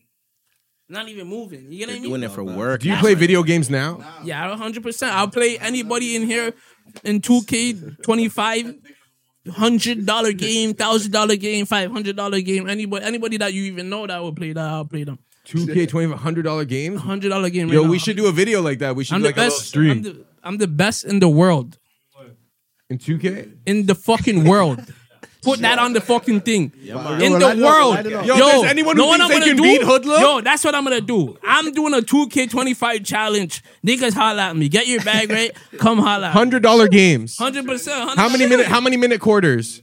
Not even moving. You get what
They're
I mean?
doing it for work.
Do you play video games now?
Yeah, 100%. I'll play anybody in here in 2K25. $100 game, $1,000 game, $500 game. Anybody that you even know that will play that, I'll play them.
2K $100 games.
$100 game.
Yo,
right
we
now.
should do a video like that. We should
I'm
do
the
like a little
best.
stream
I'm the best in the world.
in 2K.
In the fucking world. Put that on the fucking thing. In
Yo,
the
light it up,
world.
light it up.
Yo, there's anyone who
know what
thinks
I'm
they
gonna
can beat Hoodlum?
Yo, that's what I'm gonna do. I'm doing a 2K25 challenge. Niggas holla at me. Get your bag right. Come holla.
$100 games.
100%.
How many minute quarters?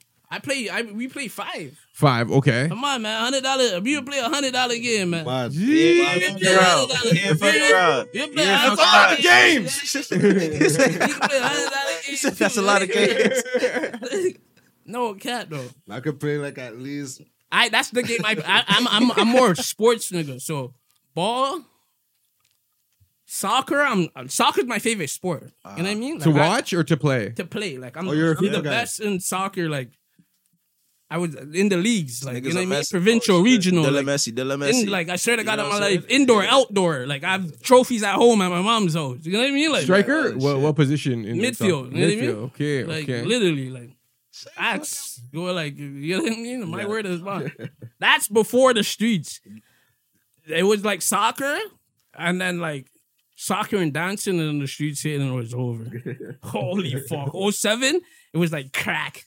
We play 5.
5. Okay.
Come on, man. $100. We play $100 game, man.
Bad.
Yeah, fuck around.
You play
Yeah,
$100
fuck around.
games. You can play $100
He said
games.
that's a
too,
lot of
right?
games.
No cat though.
I could play like at least.
That's the game. I'm more sports nigga. So ball, soccer. Soccer's my favorite sport. You know what I mean?
To
Like,
watch or to play?
to play. Like I'm
you're a
the
FIFA guy.
best in soccer. Like I was in the leagues. Like you
Niggas
know what I
are
mean?
Messi.
Provincial, regional.
Della
Like,
Messi, Della Messi.
like I swear to God,
know
in
what
my
I'm
life,
saying?
indoor, outdoor. Like I have trophies at home at my mom's house. You know what I mean? Like
Striker?
Yeah,
What position? In
midfield.
soccer?
You know what I mean?
Midfield. Okay.
Like
okay.
literally, like that's go like you know what I mean. My word is bond. That's before the streets. It was like soccer, and then like soccer and dancing, and then the streets hit, and it was over. Holy fuck! 07, it was like crack.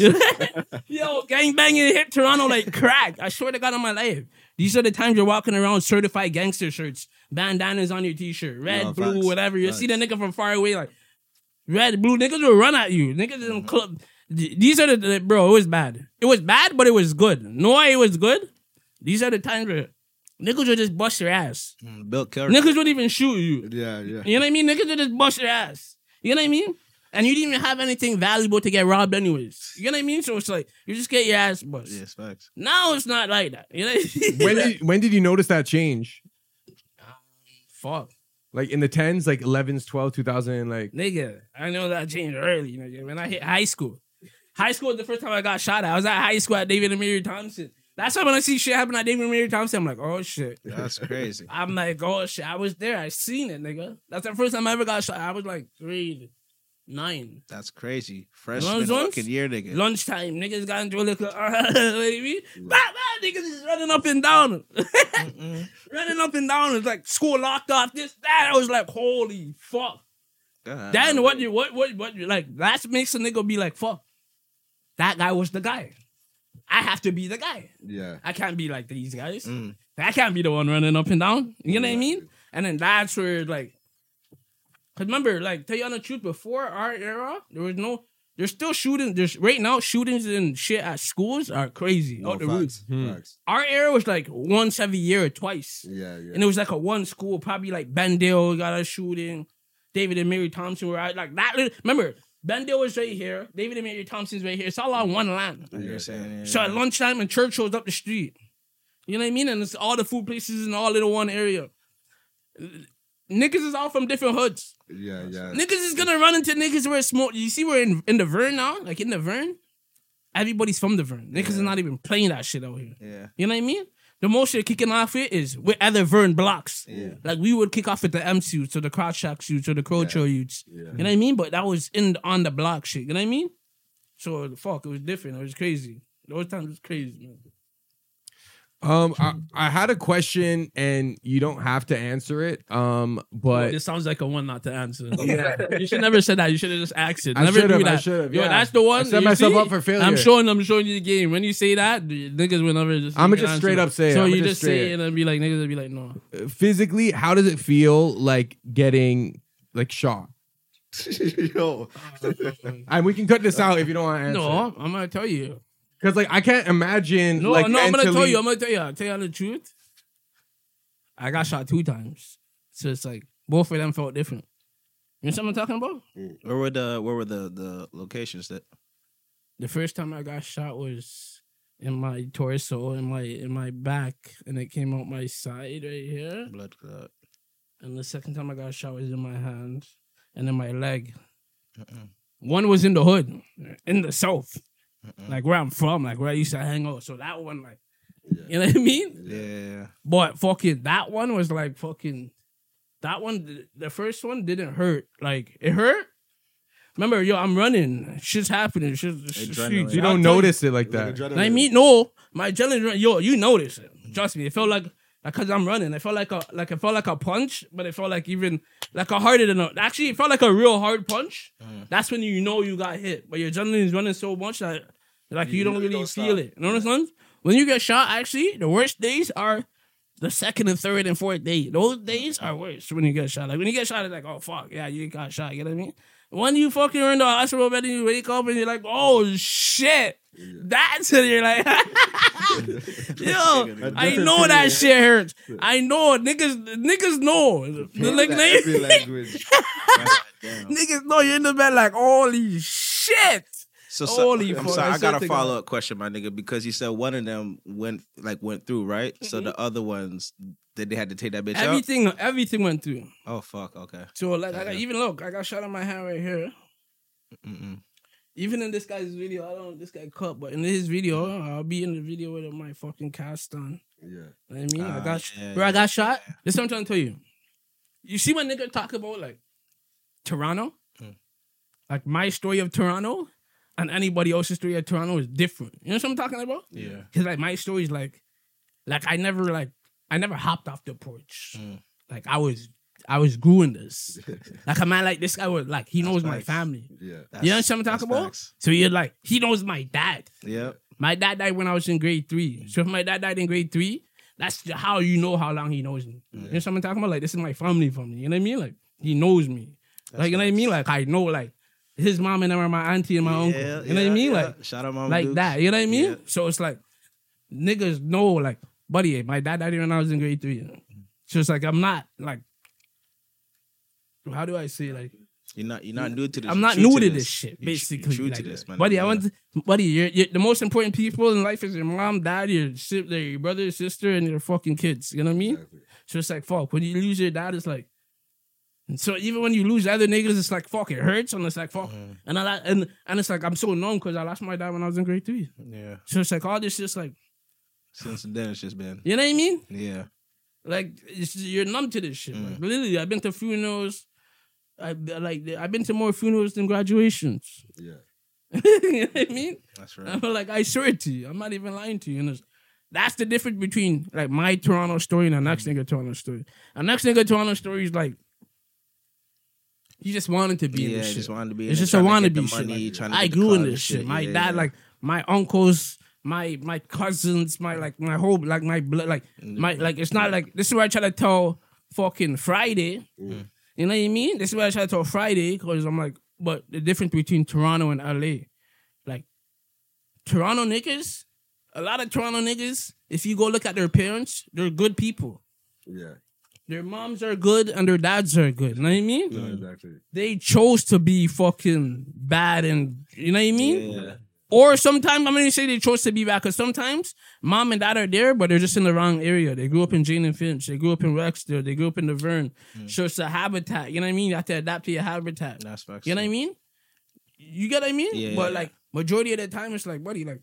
Yo, gang banging hit Toronto like crack. I swear to God on my life. These are the times you're walking around certified gangster shirts, bandanas on your t-shirt, red,
No,
blue,
facts.
whatever. You
Facts.
see the nigga from far away like red, blue. Niggas will run at you. Niggas in the club. These are bro. It was bad. It was bad, but it was good. No, why it was good. These are the times where niggas will just bust your ass.
Built character.
Niggas wouldn't even shoot you.
Yeah, yeah.
You know what I mean? Niggas will just bust your ass. You know what I mean? And you didn't even have anything valuable to get robbed anyways. You know what I mean? So it's like you just get your ass bust.
Yes, facts.
Now it's not like that. You know what I mean?
When did you notice that change?
Fuck.
Like in the 10s, like 11s, 12, 2000, like
Nigga, I know that changed early. Nigga. When I hit high school. High school was the first time I got shot at. I was at high school at David and Mary Thompson. That's why when I see shit happen at David and Mary Thompson, I'm like, oh shit.
That's crazy.
I'm like, oh shit. I was there. I seen it, nigga. That's the first time I ever got shot. I was like grade 9.
That's crazy.
You
Freshman
know what I'm
fucking year, nigga.
Lunchtime, niggas got into a little, baby. Niggas is running up and down. Running up and down. It's like school locked off, this, that. I was like, holy fuck.
God.
Then what, like, that makes a nigga be like, fuck. That guy was the guy. I have to be the guy.
Yeah.
I can't be like these guys.
Mm.
I can't be the one running up and down. You know what I mean? And then that's where, like, cause remember, like, tell you on the truth, before our era, there's still shooting. There's right now shootings and shit at schools are crazy.
No,
out the roof.
facts. Facts.
Our era was like once every year or twice.
Yeah, yeah.
And it was like a one school, probably like Bendale got a shooting. David and Mary Thompson were out. Like that. Remember, Bendale was right here. David and Mary Thompson's right here. It's all on one land.
You're saying, yeah.
So at lunchtime and Churchill's up the street. You know what I mean? And it's all the food places in all in one area. Niggas is all from different hoods.
Yeah, yeah.
Niggas is gonna run into niggas where it's smoke. You see, we're in the Vern now. Like in the Vern, everybody's from the Vern. Niggas is not even playing that shit out here.
Yeah.
You know what I mean? The most you're kicking off with is with other Vern blocks.
Yeah.
Like we would kick off with the M suits or the Crotch Shack suits or the Crocho youths.
Yeah.
You know what I mean? But that was on the block shit. You know what I mean? So fuck, it was different. It was crazy. Those times was crazy, man.
I had a question and you don't have to answer it. But
This sounds like a one not to answer. Yeah. You should never said that. You should have just asked it.
I
Never
should've,
do that.
I should've,
Yo,
yeah.
that's the one.
I set
you
myself
see?
up for failure.
I'm showing you the game. When you say that, the niggas will never just.
I'ma
you
just
can
straight
answer
up say it.
So
I'ma
you
just
just
say
say
it.
it and be like, niggas will be like, no.
physically, how does it feel like getting like shot?
Yo.
And we can cut this out if you don't want to answer.
No, I'm gonna tell you.
Because like I can't imagine.
No,
like,
no, I'm gonna tell
mentally-
you. I'll tell you the truth. I got shot 2 times, so it's like both of them felt different. You know what I'm talking about?
Where were the locations that?
The first time I got shot was in my torso, in my back, and it came out my side right here.
Blood clot.
And the second time I got shot was in my hand and in my leg. One was in the hood, in the south, like where I'm from, like where I used to hang out. So that one, like, you know what I mean?
Yeah.
But fucking that one was like fucking. That one, the first one didn't hurt. Like it hurt, remember, yo, I'm running. Shit's happening.
Adrenaline.
You don't notice it like that.
I mean, no, my adrenaline. Yo, you notice it. Trust me. It felt like because I'm running. It felt like a punch, but it felt like even like a harder than actually. It felt like a real hard punch. That's when you know you got hit. But your adrenaline is running so much that like you don't really feel it. You know what I'm saying? When you get shot, actually, the worst days are the second and third and fourth day. Those days are worse when you get shot. Like when you get shot, it's like, oh fuck, yeah, you got shot. You know what I mean? When you fucking are in the hospital bed and you wake up and you're like, oh shit, that's it. You're like, yo, I know that shit hurts. I know niggas know. Like,
Every language.
niggas know you're in the bed like, holy shit.
So
Holy
I'm
fuck,
sorry,
I
I got
swear
a
to
follow up question, my nigga, because you said one of them went through, right? So the other ones, did they had to take that bitch out?
Everything went through.
Oh fuck, okay.
So like, I got shot in my hand right here.
Mm-mm.
Even in this guy's video, I don't know this guy cut, but in his video, I'll be in the video with my fucking cast on.
Yeah.
You know what I mean?
Yeah,
I got shot. This is what I'm trying to tell you. You see my nigga talk about like Toronto? Like my story of Toronto and anybody else's story of Toronto is different. You know what I'm talking about?
Yeah.
Cause like my story is like I never hopped off the porch. Like I was doing this. Like a man like this guy was like, he knows my family.
Yeah.
You know what I'm talking about?
Facts.
So you're like, he knows my dad.
Yep.
My dad died when I was in grade 3. So if my dad died in grade 3, that's how you know how long he knows me. You know what I'm talking about? Like, this is my family. You know what I mean? Like, he knows me. Like, you know what I mean? Like, I know, like, his mom and them are my auntie and my uncle. You know what I mean? Like,
shout out Mama
like
Dukes.
that. You know what I mean?
Yeah.
So it's like, niggas know, like, buddy, my dad died when I was in grade 3. So it's like, I'm not, like, how do I say, like,
You're not new to this.
I'm not
You're
new
true
to this shit,
You're
basically.
true
like,
to this, man.
buddy,
Yeah.
you're the most important people in life is your mom, dad, your brother, sister, and your fucking kids. You know what I mean?
Exactly.
So it's like, fuck, when you lose your dad, it's like, and so even when you lose other niggas, it's like, fuck, it hurts, and it's like, fuck. And it's like, I'm so numb because I lost my dad when I was in grade 3.
Yeah.
So it's like, all this just like,
Since then, it's just been.
you know what I mean?
Yeah.
Like, you're numb to this shit. Like, literally, I've been to funerals. I've been to more funerals than graduations.
Yeah.
You know what I mean?
That's right.
I'm like, I swear to you, I'm not even lying to you. And that's the difference between like my Toronto story and the next nigga Toronto story. A next nigga Toronto story is like, he just wanted to be in this shit.
Just wanted to be.
It's just a wannabe shit. Like, I grew in this shit. My dad, like my uncles, my cousins, my whole like my blood, like my like it's not like this is what I try to tell fucking Friday. You know what I mean? This is what I try to tell Friday because I'm like, but the difference between Toronto and LA, like Toronto niggas, a lot of Toronto niggas, if you go look at their parents, they're good people.
Yeah.
Their moms are good and their dads are good. You know what I mean?
No, exactly.
They chose to be fucking bad and, you know what I mean?
Yeah.
Or sometimes, I'm going to say they chose to be bad because sometimes mom and dad are there, but they're just in the wrong area. They grew up in Jane and Finch. They grew up in Rexdale. They grew up in the Verne. So it's a habitat. You know what I mean? You have to adapt to your habitat.
That's facts.
You know what I mean? You get what I mean?
Yeah.
But like, majority of the time, it's like, buddy, like,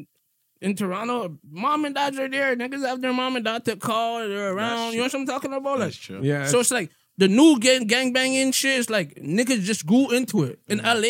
in Toronto, mom and dads are there. Niggas have their mom and dad to call. They're around. You know what I'm talking about? Like,
That's true.
Yeah.
so it's like, the new gang banging shit is like, niggas just grew into it. In LA,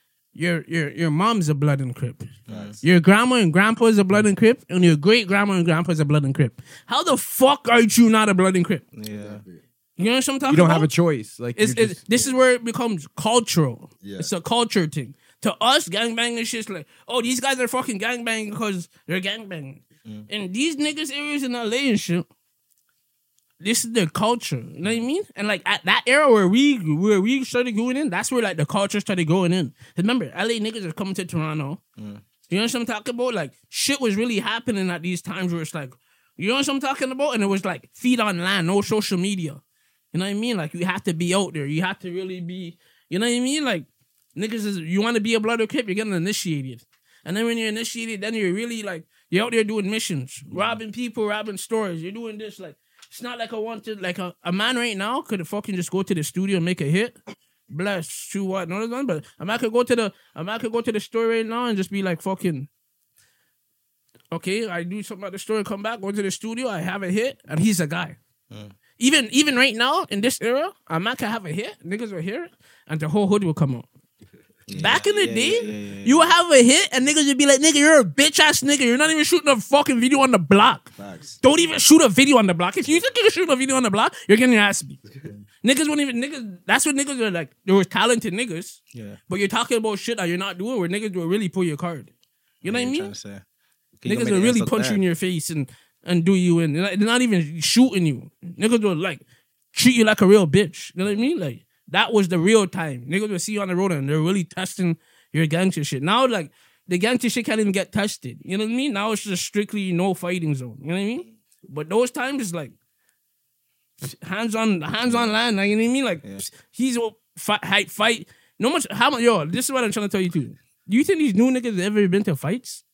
your mom's a blood and crip. Your grandma and grandpa is a blood and crip, and your great grandma and grandpa is a blood and crip. How the fuck aren't you not a blood and crip?
Yeah.
You know what I'm talking about?
You don't have a choice. Like
This is where it becomes cultural.
Yeah.
It's a culture thing. To us, gangbanging shit's like, oh, these guys are fucking gangbanging because they're gangbanging. And these niggas areas in LA and shit, this is their culture. You know what I mean? And like at that era where we started going in, that's where like the culture started going in. Remember, LA niggas are coming to Toronto. You know what I'm talking about? Like shit was really happening at these times where it's like, you know what I'm talking about? And it was like feet on land, no social media. You know what I mean? Like you have to be out there. You have to really be, you know what I mean? Like niggas is, you want to be a blood or crip, you're getting initiated. And then when you're initiated, then you're really like, you're out there doing missions, robbing people, robbing stores. You're doing this like, it's not like I wanted, like a man right now could fucking just go to the studio and make a hit. Bless, true what, no, but a man could go to the store right now and just be like fucking, okay, I do something at the store, come back, go to the studio, I have a hit, and he's a guy. Even right now, in this era, a man can have a hit, niggas will hear it, and the whole hood will come out. Back in the day, you would have a hit and niggas would be like, nigga, you're a bitch ass nigga. You're not even shooting a fucking video on the block.
Facts.
Don't even shoot a video on the block. If you think you can shoot a video on the block, you're getting your ass beat. Niggas won't even, niggas, that's what niggas are like. There was talented niggas, but you're talking about shit that you're not doing where niggas will really pull your card. You know what I mean? Niggas will really punch you in your face and do you in. They're not even shooting you. Niggas will like treat you like a real bitch. You know what I mean? Like, that was the real time. Niggas will see you on the road and they're really testing your gangster shit. Now, like, the gangster shit can't even get tested. You know what I mean? Now it's just strictly no fighting zone. You know what I mean? But those times it's like hands on land. Like, you know what I mean? Like, he's a fight. No much. How much? Yo, this is what I'm trying to tell you too. Do you think these new niggas have ever been to fights?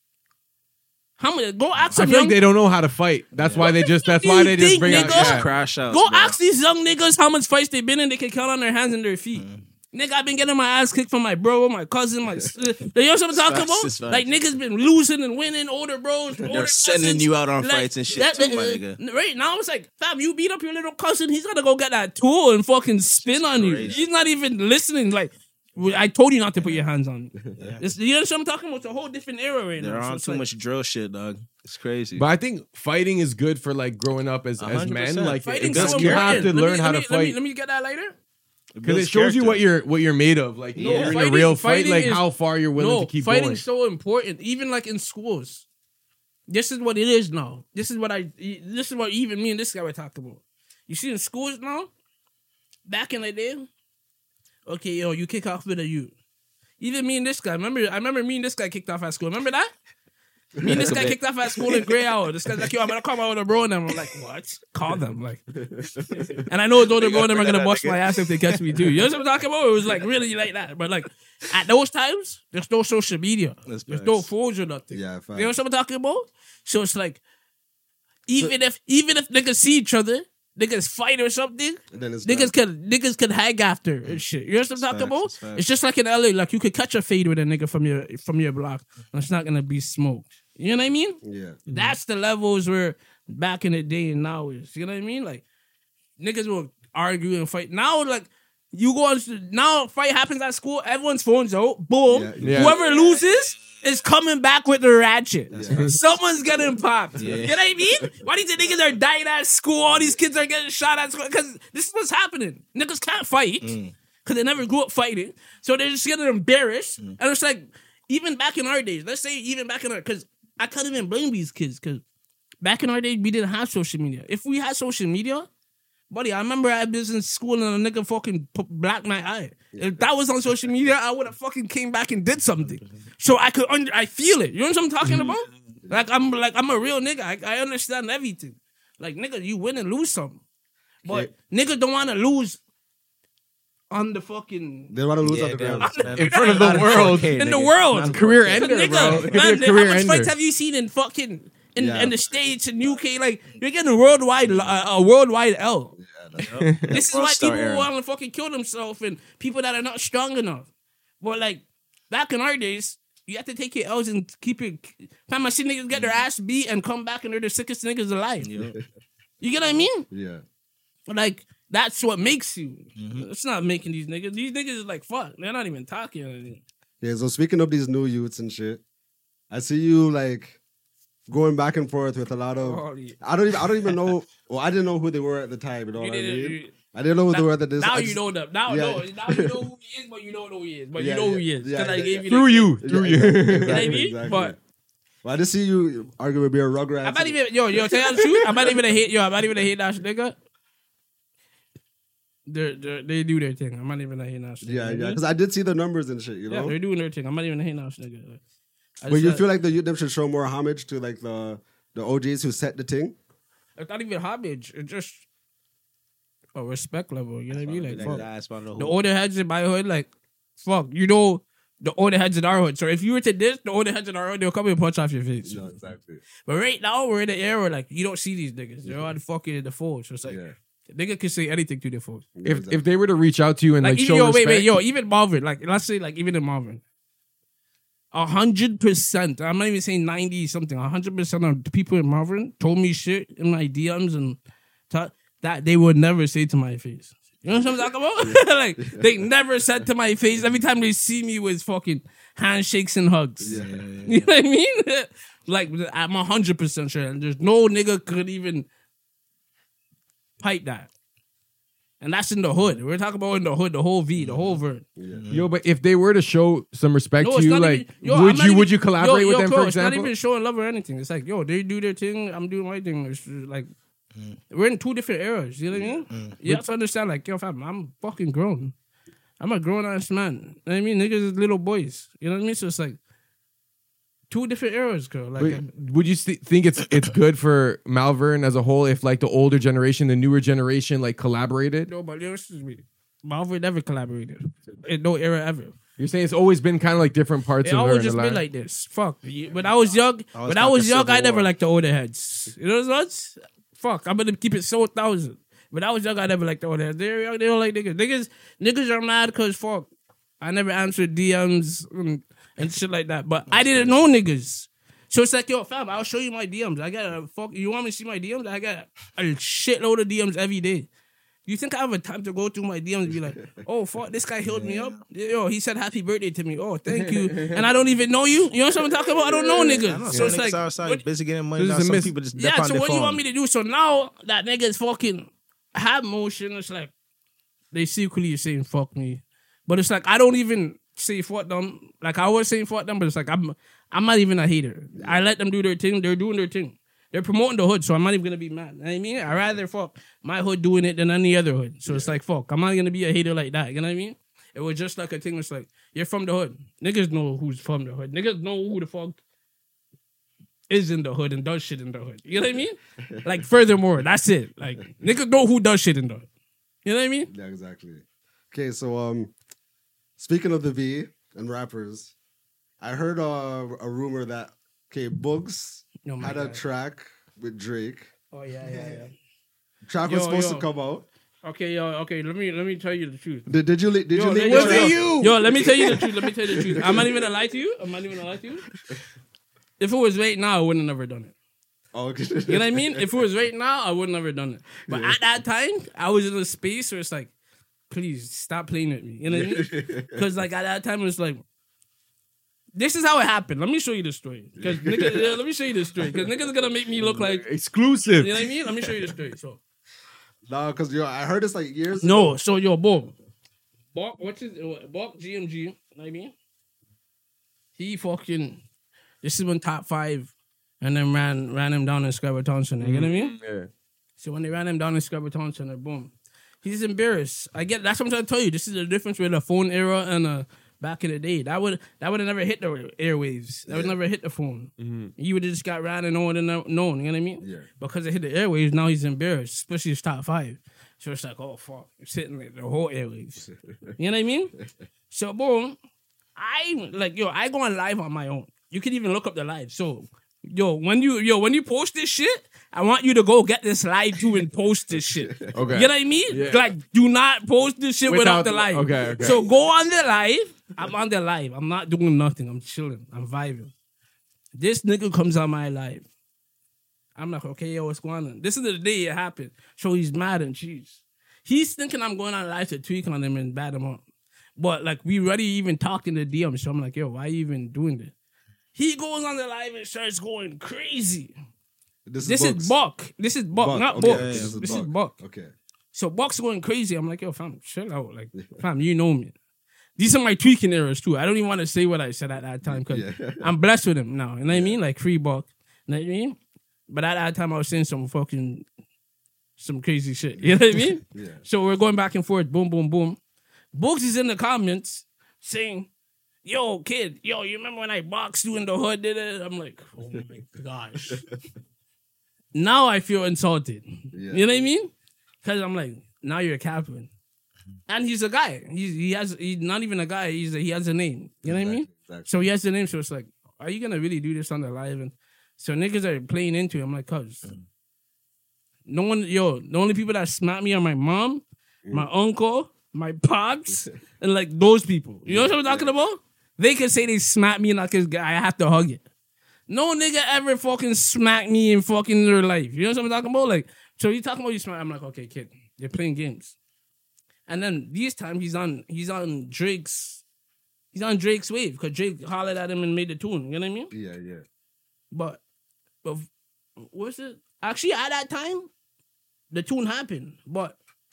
How many? Go ask
I
some
feel
young.
like they don't know how to fight. That's why they just. That's why they just bring out.
Nigga?
Yeah.
Crash out.
Go ask these young niggas how much fights they been in. They can count on their hands and their feet. Nigga, I've been getting my ass kicked from my bro, my cousin, my sister. You know what I'm talking about?
It's facts.
Like, niggas been losing and winning, older bros, older
They're sending
cousins.
you out on
Like,
fights and shit too, my nigga.
Right now, it's like, fam, you beat up your little cousin. He's gonna go get that tool and fucking spin on you.
crazy.
He's not even listening. Like, I told you not to put your hands on me. You know what I'm talking about? It's a whole different era right now.
They're
So
on
it's
too
like-
much drill shit, dog. It's crazy.
But I think fighting is good for like growing up as men.
100%.
Like
Fighting's
it's-
so
you have
important.
to learn how to
Let
fight
me get that later.
because it shows you what you're made of. Like
No,
you're in a
fighting-
real fight,
fighting
like
is-
how far you're willing
No,
to keep
fighting's
going.
so important. Even like in schools. This is what it is now. This is what even me and this guy were talking about. You see in schools now, back in the day, okay, yo, you kick off with a youth. Even me and this guy, I remember me and this guy kicked off at school. Remember that? Me and this guy kicked off at school in Grey Hour. This guy's like, yo, I'm gonna call my older bro and them. I'm like, what? Call them. Like, and I know his older bro and them are gonna bust my ass if they catch me too. You know what I'm talking about? It was like really like that. But like at those times, there's no social media.
That's
There's
facts.
no phones or nothing.
Yeah,
You know what I'm talking about? So it's like, even if niggas see each other, niggas fight or something,
then it's
niggas can hang after and shit. You know what I'm talking
facts,
about?
it's facts.
It's just like in LA, like you could catch a fade with a nigga from your block, and it's not gonna be smoked. You know what I mean?
Yeah.
That's the levels where back in the day and now is. You know what I mean? Like niggas will argue and fight. Now, like you go on, now fight happens at school, everyone's phones out, boom.
Yeah.
Whoever loses is coming back with the ratchet. Someone's getting popped. You know what I mean? Why do you think niggas are dying at school? All these kids are getting shot at school because this is what's happening. Niggas can't fight because they never grew up fighting, so they're just getting embarrassed. And it's like even back in our days, let's say even back in our, because I can't even blame these kids because back in our day we didn't have social media. If we had social media, buddy, I remember I was in school and a nigga fucking blacked my eye. If that was on social media, I would have fucking came back and did something. So I could, I feel it. You know what I'm talking about? I'm a real nigga. I understand everything. Like nigga, you win and lose something, but niggas don't want to lose on the fucking
They want to lose on the ground.
In front of the world.
in the world.
Career ender,
Nigga,
bro. It could be a
man,
career
how much
ender.
fights have you seen in fucking in
Yeah.
the States in UK? Like you're getting a worldwide L. This is why
Star
people
era.
want to fucking kill themselves and people that are not strong enough. But like back in our days, you have to take your L's and keep it. Fam, I see niggas get their ass beat and come back and they're the sickest niggas alive. You get what I mean?
Yeah.
Like that's what makes you. It's not making these niggas. These niggas is like fuck. They're not even talking. Or anything.
Yeah, so speaking of these new youths and shit, I see you like going back and forth with a lot of
Oh, yeah.
I don't even know, well, I didn't know who they were at the time, you know
You
what I
didn't-
mean? I didn't know who they were at this.
Now
I
you
just-
know them. Now,
Yeah.
no, now you know who he is, but you don't know who he is. But
Yeah,
you know who he
yeah.
is.
Yeah,
Because I
yeah,
gave
yeah.
you
Through
the-
you.
Yeah,
Through
yeah,
you.
exactly,
mean? But-
well, I just see you arguing with your Rugrats.
I'm not even, yo, tell you the truth. I'm not even a hate that nigga. They do their thing. I'm not even a hate that shit.
Yeah, yeah, because I did see the numbers and shit, you
Yeah,
know?
they're doing their thing. I'm not even a hate that nigga. Like, I
But
just
you
said-
feel like the youth them should show more homage to like the OGs who set the thing?
it's not even homage. It's just a respect level. You know what I mean? Like, fuck. The
The
older heads in my hood, like, fuck, you know, the older heads in our hood. So if you were to diss the older heads in our hood, they'll come and punch off your face.
No, exactly.
But right now, we're in the era where, like, you don't see these niggas. They're on fucking the phone. So it's like,
Yeah.
nigga can say anything to their phone.
If they were to reach out to you and like,
Like,
show
even,
respect,
even Marvin, like, let's say, like, even in Marvin, 100%, I'm not even saying 90 something, 100% of the people in Marvin told me shit in my DMs and that they would never say to my face. You know what I'm talking about? Like, they never said to my face. Every time they see me was fucking handshakes and hugs.
Yeah.
You know what I mean? Like, I'm 100% sure. There's no nigga could even pipe that. And that's in the hood. We're talking about in the hood, the whole V, the whole vert.
Yo, but if they were to show some respect
No,
to
it's
you,
not
like,
even- yo, I'm not
would
even-
you collaborate with them,
Cole,
for
it's not
example?
even showing love or anything. It's like, yo, they do their thing, I'm doing my thing. It's like, we're in two different eras. You know what I mean? You have to understand, like, yo, fam, I'm fucking grown. I'm a grown ass man. You know what I mean? Niggas is little boys. You know what I mean? So it's like two different eras, girl. Like,
But would you think it's good for Malvern as a whole if like the older generation, the newer generation, like collaborated?
no, but listen to me. Marvel never collaborated in no era ever.
You're saying it's always been kind of like different parts
It
of her
always
in the
just been
line?
like this. Fuck. When I was young,
Always
when I
like
was
a
young, I
civil
never
war.
liked the older heads. You know what? Fuck. I'm gonna keep it so 1,000. When I was young, I never liked the older heads. They're young, they don't like niggas. Niggas are mad because fuck. I never answered DMs and shit like that. But I didn't know niggas. So it's like, yo, fam, I'll show you my DMs. I got a fuck. You want me to see my DMs? I got a shitload of DMs every day. You think I have a time to go through my DMs and be like, oh, fuck, this guy healed me up? Yo, he said happy birthday to me. Oh, thank you. And I don't even know you? You know what I'm talking about? I don't know niggas.
I know,
So
some
it's
niggas
like,
outside
what-
busy getting money.
This
Now
is a
some
miss-
people just
yeah,
dip on
so
their
what do you
phone.
want me to do? So now that niggas fucking have motion, it's like, they secretly saying fuck me. But it's like, I don't even say fuck them. Like, I was saying fuck them, but it's like, I'm not even a hater. I let them do their thing. They're doing their thing. They're promoting the hood, so I'm not even gonna be mad. You know what I mean? I'd rather fuck my hood doing it than any other hood. So it's like, fuck, I'm not gonna be a hater like that. You know what I mean? It was just like a thing that's like, you're from the hood. Niggas know who's from the hood. Niggas know who the fuck is in the hood and does shit in the hood. You know what I mean? Like, furthermore, that's it. Like, niggas know who does shit in the hood. You know what I mean?
Yeah, exactly. Okay, so speaking of the V and rappers, I heard a rumor that Boogs
Oh my
had a
God.
track with Drake.
Oh, yeah.
Track was
Yo,
supposed
yo.
to come out.
Okay, yo, okay, let me tell you the truth.
Did you leak? Did
Yo,
you leak?
yo,
the
yo,
track?
Yo, let me tell you the truth. I'm not even gonna lie to you. If it was right now, I wouldn't have never done it.
Oh, okay.
You know what I mean? If it was right now, I wouldn't have never done it. But at that time, I was in a space where it's like, please stop playing with me. You know what I mean? Because like at that time, it was like, this is how it happened. Let me show you the story. Because let me show you the story. Because niggas are gonna make me look like,
Exclusive.
you know what I mean? Let me show you the story. So
No, because I heard this like years.
no, so yo, boom. Bok, what's his Bok GMG? You know what I mean? He fucking. This is when top 5, and then ran him down in Scarborough Town Center. You know what I mean?
Yeah.
So when they ran him down in Scarborough Town Center, boom, he's embarrassed. I get that's what I'm trying to tell you. This is the difference with a phone era and back in the day. That would have never hit the airwaves. That would never hit the phone. You would have just got ran and no one would have known. You know what I mean?
Yeah.
Because it hit the airwaves, now he's embarrassed, especially his top 5. So it's like, oh fuck, sitting like the whole airwaves. You know what I mean? So boom, I go on live on my own. You can even look up the live. So when you post this shit, I want you to go get this live too and post this shit.
Okay.
You know what I mean?
Yeah.
Like, do not post this shit without the live.
Okay.
So go on the live. I'm on the live. I'm not doing nothing. I'm chilling. I'm vibing. This nigga comes on my live. I'm like, okay, yo, what's going on? This is the day it happened. So he's mad and cheese. He's thinking I'm going on live to tweak on him and bat him up. But like, we already even talked in the DM. So I'm like, yo, why are you even doing this? He goes on the live and starts going crazy. This is Buck. This is Buck, not
Okay,
Buck.
yeah,
This is Buck.
Okay.
So Buck's going crazy. I'm like, yo, fam, chill out. Like, fam, you know me. These are my tweaking errors too. I don't even want to say what I said at that time because I'm blessed with him now. You know what I mean? Like free Buck. You know what I mean? But at that time I was saying some crazy shit. You know what I mean?
Yeah.
So we're going back and forth. Boom, boom, boom. Books is in the comments saying, yo, kid, yo, you remember when I boxed you in the hood? Did it? I'm like, oh my gosh. Now I feel insulted.
Yeah.
You know what I mean? Because I'm like, now you're a captain. And he's a guy. He's not even a guy. He has a name. You know what I mean?
Exactly.
So he has a name. So it's like, are you gonna really do this on the live? And so niggas are playing into it. I'm like, cuz. No one, the only people that smack me are my mom, my uncle, my pops, and like those people. You know what I'm talking about? They can say they smack me like I have to hug it. No nigga ever fucking smack me in fucking their life. You know what I'm talking about? Like, so you talking about you smack? I'm like, okay, kid, you're playing games. And then these times he's on Drake's wave because Drake hollered at him and made the tune. You know what I mean?
Yeah.
But what's it? Actually, at that time, the tune happened. But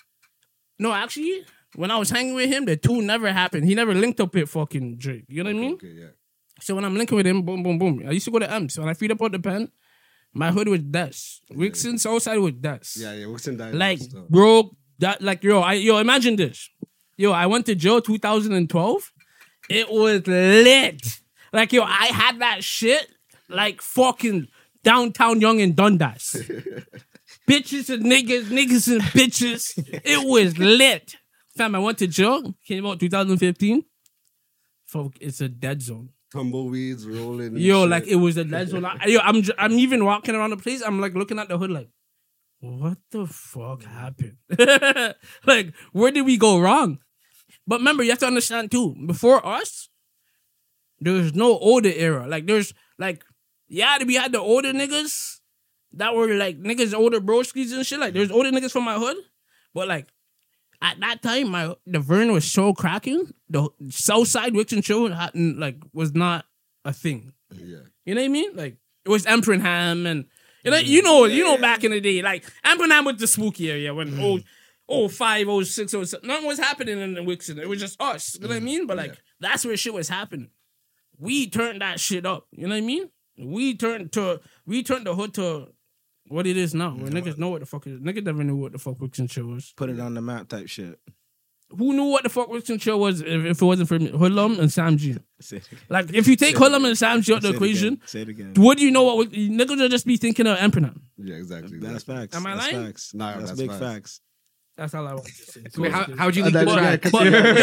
no, actually, when I was hanging with him, the tune never happened. He never linked up with fucking Drake. You know what I mean?
Okay, yeah.
So when I'm linking with him, boom, boom, boom. I used to go to M's. When I feed up on the pen, my hood was Dutch. Wixon, Southside was Dutch.
Yeah, Wixon died.
Like, bro, that like yo, imagine this. Yo, I went to jail 2012. It was lit. Like, yo, I had that shit like fucking downtown Young and Dundas. Bitches and niggas and bitches. It was lit. Fam, I went to jail. Came out 2015. Folk, it's a dead zone.
Tumbleweeds rolling. and
Yo,
shit.
like it was a dead zone. I'm even walking around the place. I'm like looking at the hood, like, what the fuck happened? Like, where did we go wrong? But remember, you have to understand too. Before us, there was no older era. Like, there's like, yeah, we had the older niggas that were like niggas, older broskies and shit. Like, there's older niggas from my hood, but like at that time, the Vern was so cracking. The Southside Wixon show was not a thing.
Yeah.
You know what I mean? Like, it was Emprenham and you know back in the day, like Emprenham was the spooky area when 05, 06, 07, nothing was happening in the Wixon. It was just us. You know what I mean? But like that's where shit was happening. We turned that shit up. You know what I mean? We turned the hood to what it is now. Where niggas know what the fuck it is. Niggas never knew what the fuck Wixon show was.
Put it on the map type shit.
Who knew what the fuck Wixon show was if it wasn't for Hoodlum and Sam G? Like, if you take Hoodlum and Sam G out the equation,
Say it again.
what do you know what niggas will just be thinking of Emprenham?
Yeah, exactly.
That's facts.
Am I
That's
lying?
facts.
Nah,
that's
that's
big
facts.
facts.
That's all I want to say.
I mean, how'd you leak
And
the
then-
track?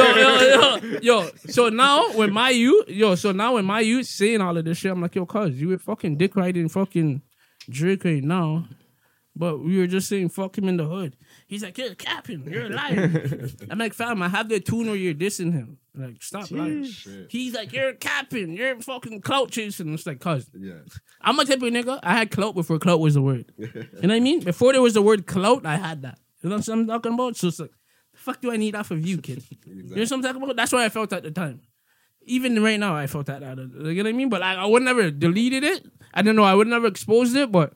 But, yo. So now when my youth saying all of this shit, I'm like, yo, cuz you were fucking dick riding fucking Drake right now. But we were just saying fuck him in the hood. He's like, you're capping, you're a liar. I'm like, fam, I have the tune or you're dissing him. Like, stop lying.
Shit.
He's like, you're capping, you're fucking clout chasing. It's like, cuz
Yeah.
I'm a type of nigga. I had clout before clout was the word. You know what I mean? Before there was the word clout, I had that. You know what I'm talking about? So it's like, the fuck do I need off of you, kid? You know what I'm talking about? That's what I felt at the time. Even right now, I felt that. You know what I mean? But I would never deleted it. I don't know. I would never exposed it, but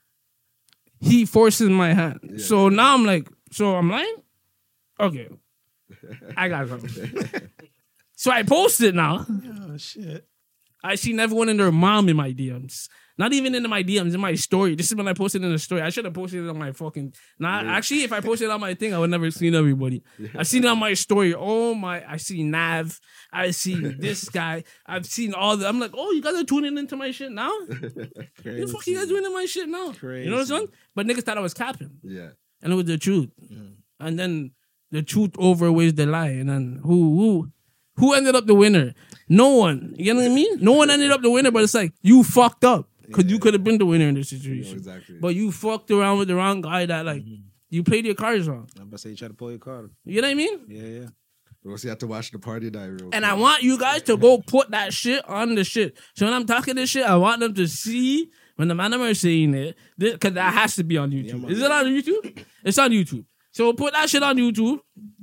he forces my hand.
Yeah.
So now I'm like, so I'm lying? Okay. I got something. So I posted now.
Oh shit.
I seen everyone and their mom in my DMs. Not even in my DMs, in my story. This is when I posted in the story. I should have posted it on my fucking... Actually, if I posted it on my thing, I would never seen everybody. I seen it on my story. Oh my... I see Nav. I see this guy. I've seen all the... I'm like, oh, you guys are tuning into my shit now? The fuck you guys doing in my shit now?
Crazy.
You know what I'm saying? But niggas thought I was capping.
Yeah.
And it was the truth. And then the truth overweighs the lie. And then who ended up the winner? No one. You know what I mean? No one ended up the winner, but it's like, you fucked up. Because you could have been the winner in this situation.
Exactly.
But you fucked around with the wrong guy that, like, you played your cards wrong.
I'm about to say you try to pull your card.
You know what I mean?
Yeah.
We'll see. You have to watch the party die real
And
quick.
I want you guys to go put that shit on the shit. So when I'm talking this shit, I want them to see when the man are saying it, because that has to be on YouTube. Is it on YouTube? It's on YouTube. So put that shit on YouTube.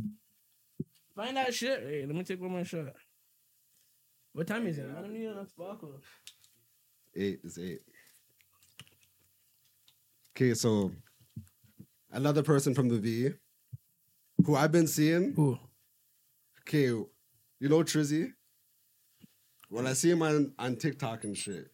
Find that shit. Hey, let me take one more shot. What time is it? I don't need enough sparkle.
8 is 8. Okay, so another person from the V who I've been seeing.
Cool.
Okay, you know Trizzy? When I see him on TikTok and shit,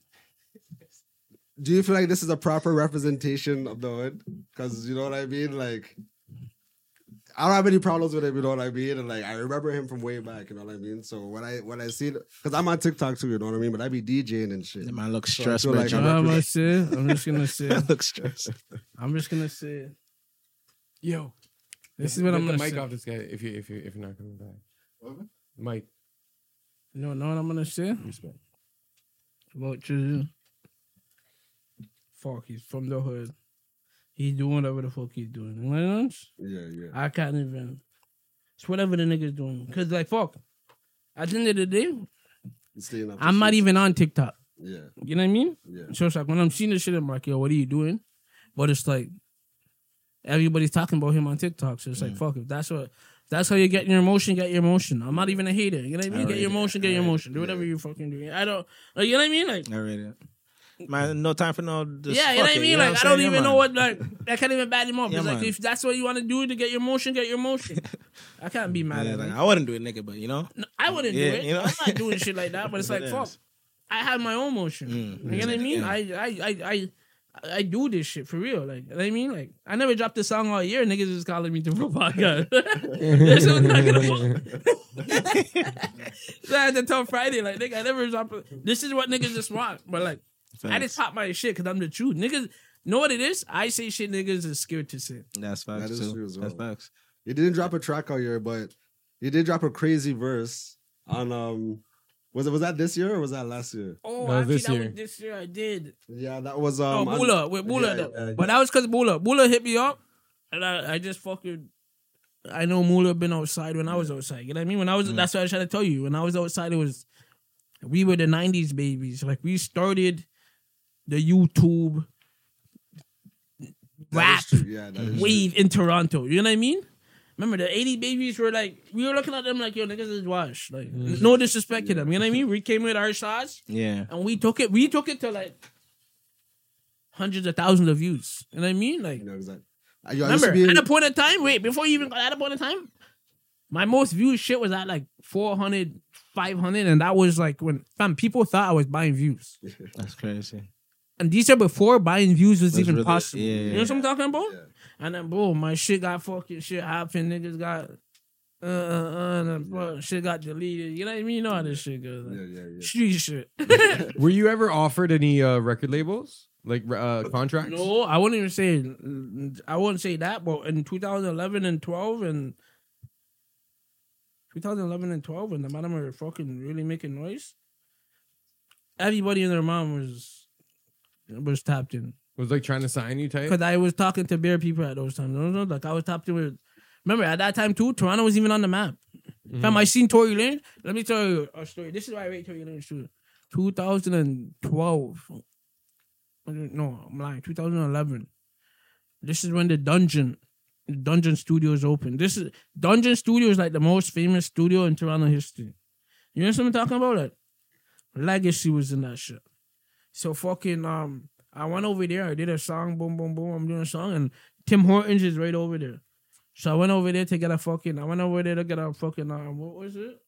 do you feel like this is a proper representation of the hood? Because you know what I mean? Like, I don't have any problems with him, you know what I mean? And like, I remember him from way back, you know what I mean? So when I see, because I'm on TikTok too, you know what I mean? But I be DJing and shit.
The man looks
So I
stressed,
feel like
man.
I'm
I'm just gonna say.
looks stressed.
I'm just gonna say.
Yo,
This is what I'm
Get
gonna
the mic
say.
off this guy if you're not coming back.
What?
Mike.
You know what I'm gonna say?
Respect.
About Trizzy. Fuck, he's from the hood. He's doing whatever the fuck he's doing. You know what I mean?
Yeah.
I can't even. It's whatever the nigga's doing. Cause like fuck. At the end of the day,
Staying up to
I'm not
shit.
even on TikTok.
Yeah,
You know what I mean?
yeah.
So it's like when I'm seeing this shit, I'm like, yo, what are you doing? But it's like everybody's talking about him on TikTok. So it's like, fuck, if that's how you get your emotion, get your emotion. I'm not even a hater. You know what I mean? Get your emotion, get your emotion. Do whatever you fucking do. I don't, like, you know what I mean? Like,
I read it. Man, no time for no. Just
yeah, you know
fuck
what I
it,
mean?
know
Like,
what
I
I'm
don't
saying?
even
Yeah,
know
man.
what, like, I can't even bat him up.
Yeah,
It's like,
man.
if that's what you want to do to get your emotion, get your emotion. I can't be mad
Yeah,
at
like,
him.
I wouldn't do it, nigga, but you know.
No, I wouldn't do
Yeah,
it.
you know?
I'm not doing shit like that, but it's like,
It
fuck.
is.
I have my own motion. You know what I mean? I do this shit for real. Like, you know what I mean? Like, I never dropped a song all year. Niggas is calling me to pro podcast. This was not gonna So I had to tell Friday, like, nigga, I never dropped. This is what niggas just want. But like, I just pop my shit because I'm the truth. Niggas, know what it is? I say shit niggas is scared to say.
That's facts.
That is
too.
true as
That's
well.
facts.
He didn't drop a track all year, but he did drop a crazy verse on was that this year or was that last year?
Oh,
That was
actually,
this
that
year.
was this year. I did.
Yeah, that was
Oh,
on-
Bula. With Bula.
yeah,
though.
yeah,
But that was because Bula. Bula hit me up. And I just fucking... I know Mula been outside when I was outside. You know what I mean? When I was... That's what I was trying to tell you. When I was outside, it was... We were the 90s babies. Like, we started the YouTube
that
rap
is true. Yeah, that is
wave in Toronto. You know what I mean? Remember, the 80 babies were like... We were looking at them like, yo, niggas is washed. Like, no disrespect to them. You know what I mean? We came with our shots.
Yeah.
And we took it to like hundreds of thousands of views. You know what I mean? Like,
true. You know, exactly. Yo, I used
remember,
to be
at a point in time, before you even got at a point in time, my most viewed shit was at like 400, 500. And that was like when people thought I was buying views.
That's crazy.
And these are before buying views was
That's
even
really-
possible.
yeah,
You know what I'm talking about?
Yeah.
And then, boom, my shit got fucking shit happened. Niggas got, and then, bro, shit got deleted. You know what I mean? You know how this shit goes. Like,
Yeah.
street shit.
Were you ever offered any record labels, like contracts?
No, I wouldn't even say. I wouldn't say that. But in 2011 and 12 and 2011 and 12, when the madam were fucking really making noise, everybody and their mom was tapped in.
Was like trying to sign you type?
Because I was talking to bare people at those times. No, like I was tapped in with. Remember at that time too, Toronto was even on the map. Fam, I seen Tory Lane. Let me tell you a story. This is why I rate Tory Lane too. 2012. No, I'm lying. 2011. This is when the Dungeon Studios opened. This is Dungeon Studios, like the most famous studio in Toronto history. You know what I'm talking about? Like, Legacy was in that shit. So fucking I went over there. I did a song. Boom, boom, boom. I'm doing a song, and Tim Hortons is right over there. So I went over there to get a fucking. What was it?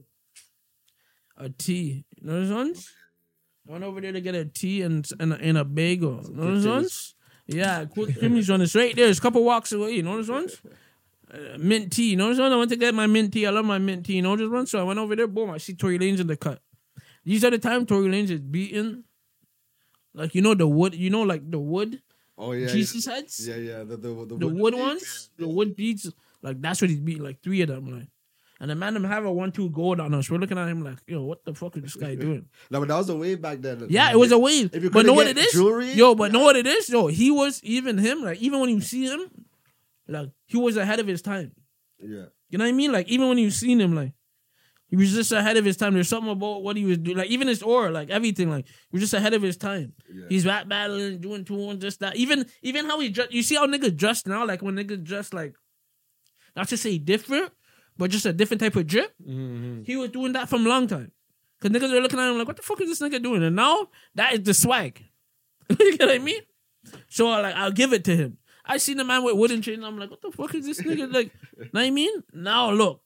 A tea. You know those ones? I went over there to get a tea and a bagel. You know those ones? Yeah, quick Jimmy's on. It's right there. It's a couple walks away. You know those ones? Mint tea. You know those ones? I went to get my mint tea. I love my mint tea. You know those ones? So I went over there. Boom. I see Tory Lanez in the cut. These are the time Tory Lanez is beating. Like, you know the wood. You know, like the wood.
Oh yeah.
Jesus heads.
Yeah. The
wood ones. The wood beats. Like, that's what he's beating. Like 3 of them. Like. And the man them have a 1-2 gold on us. We're looking at him like, yo, what the fuck is this guy doing?
No, but that was a wave back then.
Yeah, it was a wave.
If you
But know what
couldn't
it
get
is?
jewelry,
Yo, but know what it is? Yo, he was even him. Like, even when you see him, like, he was ahead of his time.
Yeah.
You know what I mean? Like, even when you seen him, like, he was just ahead of his time. There's something about what he was doing. Like, even his aura, like, everything, like, he was just ahead of his time.
Yeah.
He's rap battling, doing 2-1, just that. Even how he dressed. You see how niggas dress now? Like, when niggas dress, like, not to say different, but just a different type of drip.
Mm-hmm.
He was doing that from a long time. Because niggas were looking at him like, what the fuck is this nigga doing? And now, that is the swag. You get what I mean? So, like, I'll give it to him. I seen the man with wooden chain, and I'm like, what the fuck is this nigga? Like, know what I mean? Now, look,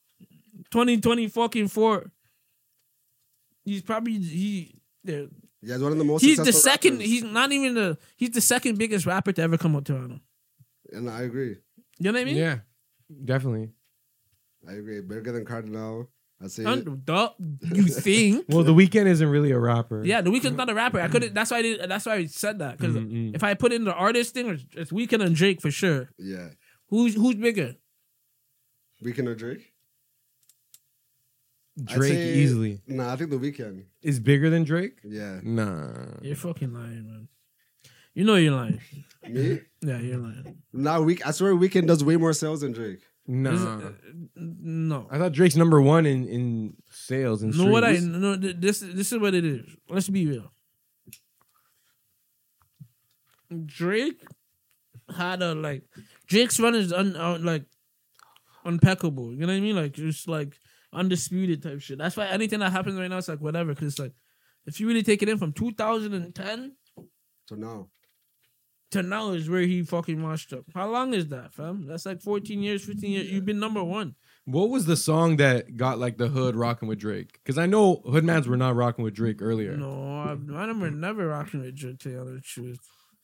2024, he's probably,
Yeah, he's one of the most
he's the
successful
second,
rappers.
he's not even he's the second biggest rapper to ever come out to Toronto.
And I agree.
You know what I mean?
Yeah, definitely.
I agree. Bigger than Cardinal. I say
You think?
Well, The Weeknd isn't really a rapper.
Yeah, The Weeknd's not a rapper. I couldn't. That's why I did. That's why I said that. Because
Mm-mm.
if I put in the artist thing, it's Weeknd and Drake for sure.
yeah.
Who's bigger?
Weekend or Drake? I'd
Drake
say-
easily
Nah, I think the Weekend.
is bigger than Drake.
Yeah.
Nah.
You're fucking lying, man. You know you're lying.
Me?
Yeah, you're lying.
Nah, I swear Weekend does way more sales than Drake.
Nah.
No.
I thought Drake's number one in sales and
Know what
streams.
no. This is what it is. Let's be real. Drake had a Drake's run is like impeccable. You know what I mean? Like just like undisputed type shit. That's why anything that happens right now, it's like whatever. Because like if you really take it in from 2010
So now,
to now is where he fucking washed up. How long is that, fam? That's like 14 years, 15 years. You've been number one.
What was the song that got like the hood rocking with Drake? Because I know Hoodmans were not rocking with Drake earlier.
No, I never rocking with Drake, to tell you the truth.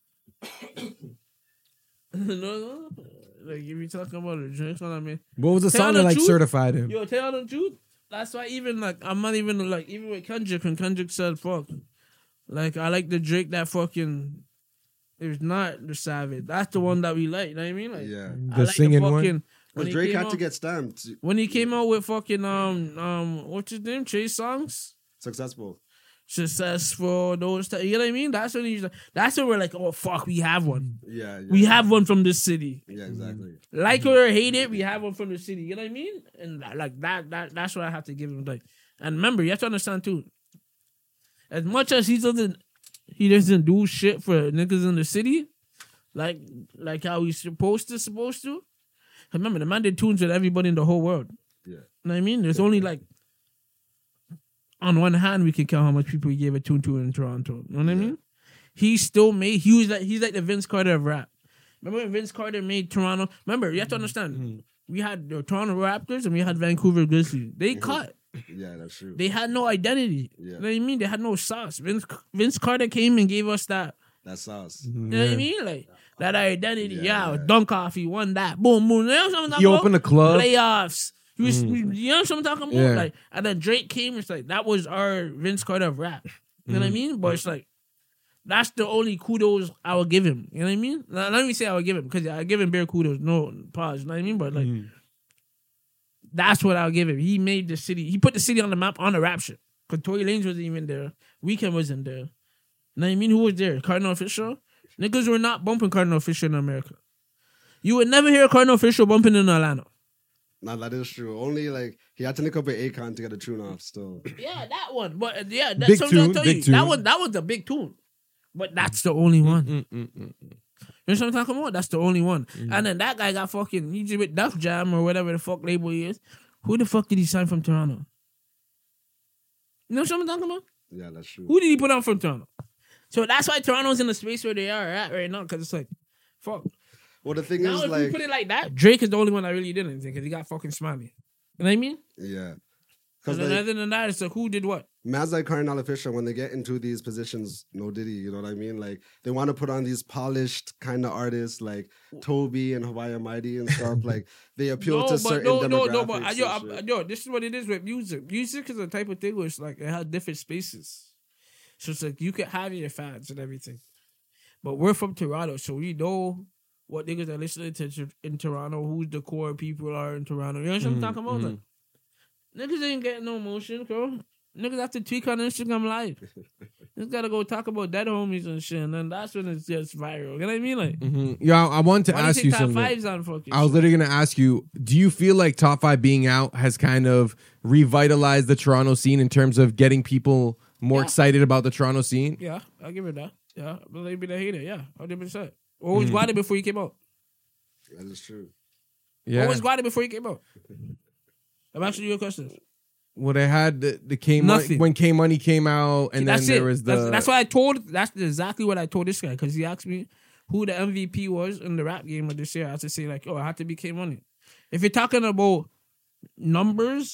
no. Like, if you talking about a Drake, what I mean?
What was the
Tell
song
the
that like
truth.
certified him?
Yo, tell you the truth. That's why even like I'm not even like even with Kendrick when Kendrick said fuck. Like I like the Drake that fucking it's not the Savage. That's the one that we like. You know what I mean? Like
yeah.
I like
singing one?
when
Because
he
Drake
came
had
out,
to get stamped.
when he came out with fucking what's his name? Chase songs.
Successful.
Successful, those you know what I mean? That's when we're like, oh fuck, we have one.
Yeah.
We have one from this city.
Yeah, exactly.
Like it or hate it, we have one from the city. You know what I mean? And like that's what I have to give him. Like, and remember, you have to understand too. As much as he doesn't do shit for niggas in the city, like how he's supposed to. Remember, the man did tunes with everybody in the whole world.
Yeah.
You know what I mean? There's only like on one hand we can count how much people he gave a tune to in Toronto. You know what I mean? He still made. He's like the Vince Carter of rap. Remember when Vince Carter made Toronto? Remember, you have to understand. We had the Toronto Raptors and we had Vancouver Grizzlies. They cut.
Yeah, that's true.
They had no identity.
Yeah.
You know what I mean? They had no sauce. Vince Carter came and gave us that.
That sauce.
You know what I mean? Like that identity.
Yeah,
Yeah, dunk off. He won that. Boom, boom. You know what I'm talking
He
about?
opened the club.
Playoffs. He was, you know what I'm talking about?
Yeah.
Like, and then Drake came. It's like that was our Vince Carter of rap. You know what I mean? But it's like that's the only kudos I would give him. You know what I mean? Now, let me say I would give him because I give him bare kudos. No pause. You know what I mean? But like that's what I'll give him. He made the city. He put the city on the map on the rap shit. Because Tory Lanez wasn't even there. Weekend wasn't there. You know what I mean? Who was there? Cardinal Official? Niggas were not bumping Cardinal Fisher in America. You would never hear Cardinal Fisher bumping in Atlanta.
Nah, that is true. Only like he had to link up with Akon to get a tune off still.
Yeah, that one. But yeah, that's
Big
something
tune,
I tell
big
you.
tune.
That was a big tune. But that's the only one. You know what I'm talking about? That's the only one. And then that guy got fucking, he's with Def Jam or whatever the fuck label he is. Who the fuck did he sign from Toronto? You know what I'm talking about?
Yeah, that's true.
Who did he put on from Toronto? So that's why Toronto's in the space where they are at right now, because it's like, fuck.
Well, the thing
Now,
is,
if
like,
you put it like that, Drake is the only one that really did anything because he got fucking Smiley. You know what I mean?
yeah,
And
because
then
like
other than that, it's like, who did what?
man's like Cardinal Fisher, when they get into these positions, no Diddy, you know what I mean? Like they want to put on these polished kind of artists like Toby and Hawaii Mighty and stuff. Like they appeal to certain demographics.
But
and shit.
yo, this is what it is with music. Music is a type of thing where it's like it has different spaces. So it's like you can have your fans and everything. But we're from Toronto, so we know what niggas are listening to in Toronto, who's the core people are in Toronto. You know what I'm talking about? Like, niggas ain't getting no motion, bro. Niggas have to tweak on Instagram Live. Just gotta go talk about dead homies and shit, and then that's when it's just viral. You know what I mean? Like,
Yeah, I wanted to
why do
ask you
take top
something.
fives on fucking
I was
shit?
literally going to ask you, do you feel like Top 5 being out has kind of revitalized the Toronto scene in terms of getting people more
Yeah.
excited about the Toronto scene?
Yeah, I'll give it that. Yeah, but they be the hater. Yeah, 100%. Always got it before he came out.
That is true.
Yeah.
Always got it before he came out. I'm asking you a question.
Well, they had the K Money
Nothing.
when K Money came out, and
That's
then
it.
there was the.
That's what I told. That's exactly what I told this guy because he asked me who the MVP was in the rap game of this year. I had to say like, oh, I had to be K Money. If you're talking about numbers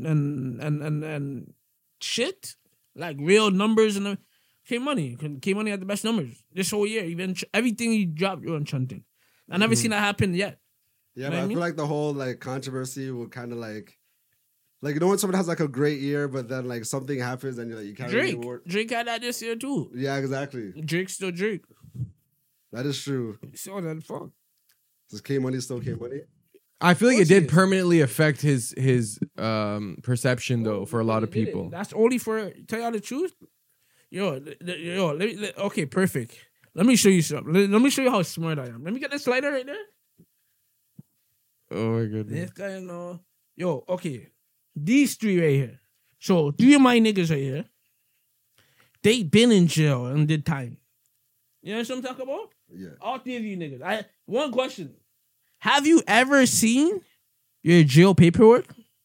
and shit, like real numbers and K Money had the best numbers this whole year. Even everything he dropped, you're enchanting. I never seen that happen yet.
Yeah,
know
but
what I
I
mean?
feel like the whole like controversy will kind of like you know when someone has like a great year, but then like something happens and you're like you can't really award.
Drake had that this year too.
Yeah, exactly.
Drake's still Drake.
That is true.
So that fuck.
Is K Money still K Money?
I feel like it
Of course he
did
is.
permanently affect his perception though for a lot of
He did it.
people.
That's only for tell y'all the truth. Okay, perfect. Let me show you something. Let me show you how smart I am. Let me get this lighter right there.
Oh my goodness.
This guy know. Okay. These three right here. So 3 of my niggas right here. They been in jail and did time. You know what I'm talking about?
Yeah.
All 3 of you niggas. One question. Have you ever seen your jail paperwork?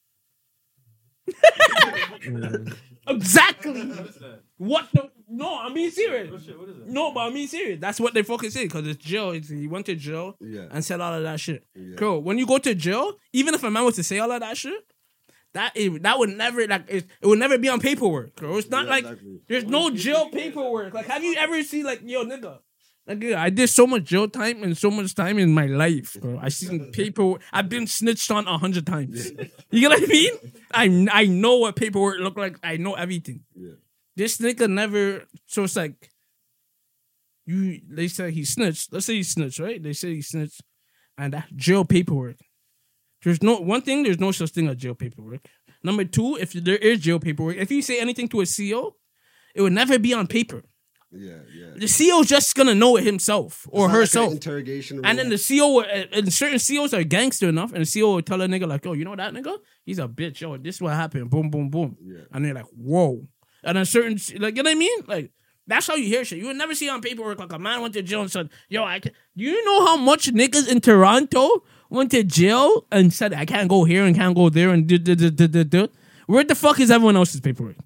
Exactly. What the? No, I'm being serious. No, but I'm being serious. That's what they fucking say because it's jail. He went to jail
Yeah.
and said all of that shit.
Yeah.
Cool. When you go to jail, even if a man was to say all of that shit, that would never it would never be on paperwork. Bro. It's not
Yeah,
like
exactly.
there's no jail paperwork. Like, have you ever seen like nigga? Like, yeah, I did so much jail time and so much time in my life, bro. I seen paperwork. I've been snitched on 100 times. You get what I mean? I know what paperwork look like. I know everything.
Yeah.
This nigga never. So it's like they say he snitched. Let's say he snitched, right? They say he snitched, and that jail paperwork. There's no such thing as jail paperwork. Number two, if there is jail paperwork, if you say anything to a CO, it would never be on paper.
Yeah.
The CO's just gonna know it himself or
It's not like an
herself.
interrogation room.
And then the CO, and certain COs are gangster enough, and the CO will tell a nigga like, "Yo, you know that nigga? He's a bitch. Yo, this is what happened. Boom, boom, boom."
Yeah.
And they're like, "Whoa!" And then certain, like, you know what I mean? Like, that's how you hear shit. You would never see on paperwork like a man went to jail and said, "Yo, do you know how much niggas in Toronto went to jail and said I can't go here and can't go there and do." Where the fuck is everyone else's paperwork?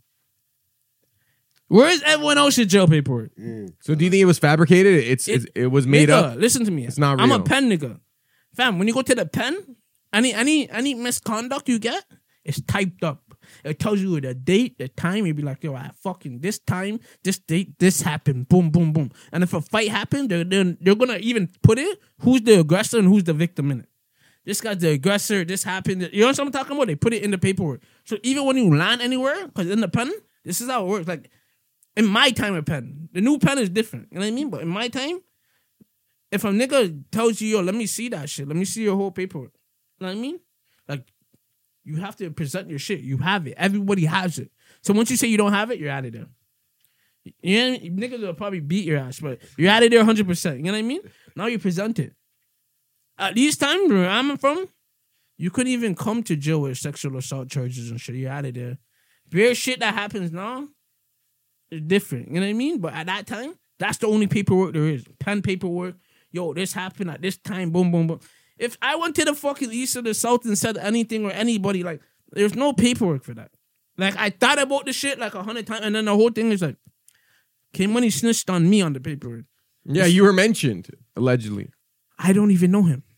Where is everyone else's jail paperwork?
So do you think it was fabricated? It was made
Nigga,
up.
Listen to me.
It's not
I'm a
real.
pen nigga. Fam, when you go to the pen, any misconduct you get, it's typed up. It tells you the date, the time. You'd be like, yo, I fucking this time, this date, this happened. Boom, boom, boom. And if a fight happened, they're gonna even put it who's the aggressor and who's the victim in it. This guy's the aggressor. This happened. You know what I'm talking about? They put it in the paperwork. So even when you land anywhere, because in the pen, this is how it works. Like, in my time of pen, the new pen is different. You know what I mean? But in my time, if a nigga tells you, yo, let me see that shit. Let me see your whole paperwork. You know what I mean? Like, you have to present your shit. You have it. Everybody has it. So once you say you don't have it, you're out of there. You know what I mean? Niggas will probably beat your ass, but you're out of there 100%. You know what I mean? Now you present it. At these times where I'm from, you couldn't even come to jail with sexual assault charges and shit. You're out of there. Bare shit that happens now, it's different, you know what I mean? But at that time, that's the only paperwork there is. Pen paperwork. Yo, this happened at this time. Boom, boom, boom. If I went to the fucking east or the south and said anything or anybody, like, there's no paperwork for that. Like, I thought about the shit like 100 times, and then the whole thing is like, came when he snitched on me on the paperwork.
Yeah, you were mentioned, allegedly.
I don't even know him.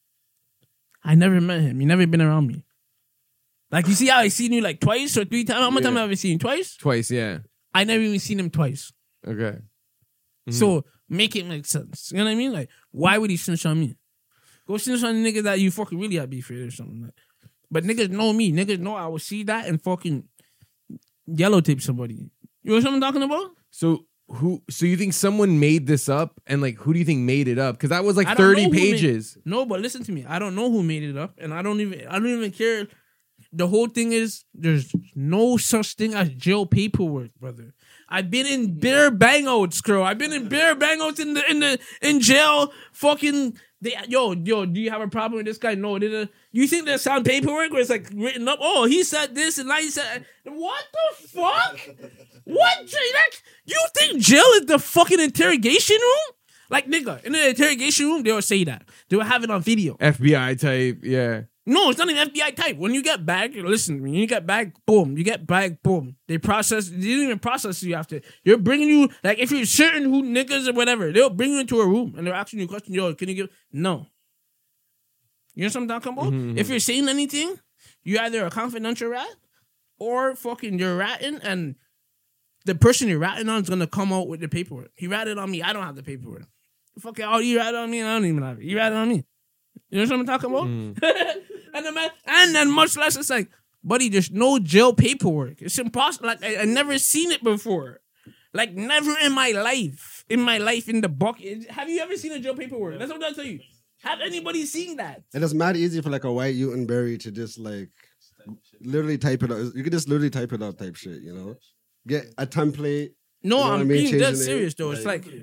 I never met him. He never been around me. Like, you see how I seen you like twice or 3 times? How many times have I seen you? Twice?
Twice, yeah.
I never even seen him twice.
Okay.
So make it make sense. You know what I mean? Like, why would he snitch on me? Go snitch on the nigga that you fucking really had beef with or something. Like. But niggas know me. Niggas know I will see that and fucking yellow tape somebody. You know what I'm talking about?
So you think someone made this up, and like who do you think made it up? Because that was like
I don't
30
know who
pages.
No, but listen to me. I don't know who made it up, and I don't even care. The whole thing is there's no such thing as jail paperwork, brother. I've been in bare bangouts, girl. I've been in bare bangouts in jail. Fucking yo, do you have a problem with this guy? No, you think there's some paperwork where it's like written up? Oh, he said this and now he said what the fuck? What? You think jail is the fucking interrogation room? Like, nigga, in the interrogation room, they will say that. They will have it on video.
FBI type, yeah.
No, it's not even FBI type. When you get back, listen, when you get back, boom. You get back, boom. They didn't even process you after. They're bringing you, like, if you're certain who niggas or whatever, they'll bring you into a room and they're asking you a question. Yo, can you give? No. You know what I'm talking about?
Mm-hmm.
If you're saying anything, you're either a confidential rat or fucking you're ratting, and the person you're ratting on is going to come out with the paperwork. He ratted on me. I don't have the paperwork. Fucking, oh, you ratted on me and I don't even have it. You ratted on me. You know what I'm talking about? And then much less, it's like, buddy, there's no jail paperwork. It's impossible. Like, I never seen it before. Like, never in my life. In the bucket. Have you ever seen a jail paperwork? That's what I'll tell you. Have anybody seen that?
And it's mad easy for like a white Utenberry to just like literally type it up. You could just literally type it up type shit, you know? Get a template.
No,
You know what I
I'm
mean?
being dead
Changing it,
serious, though. It's like,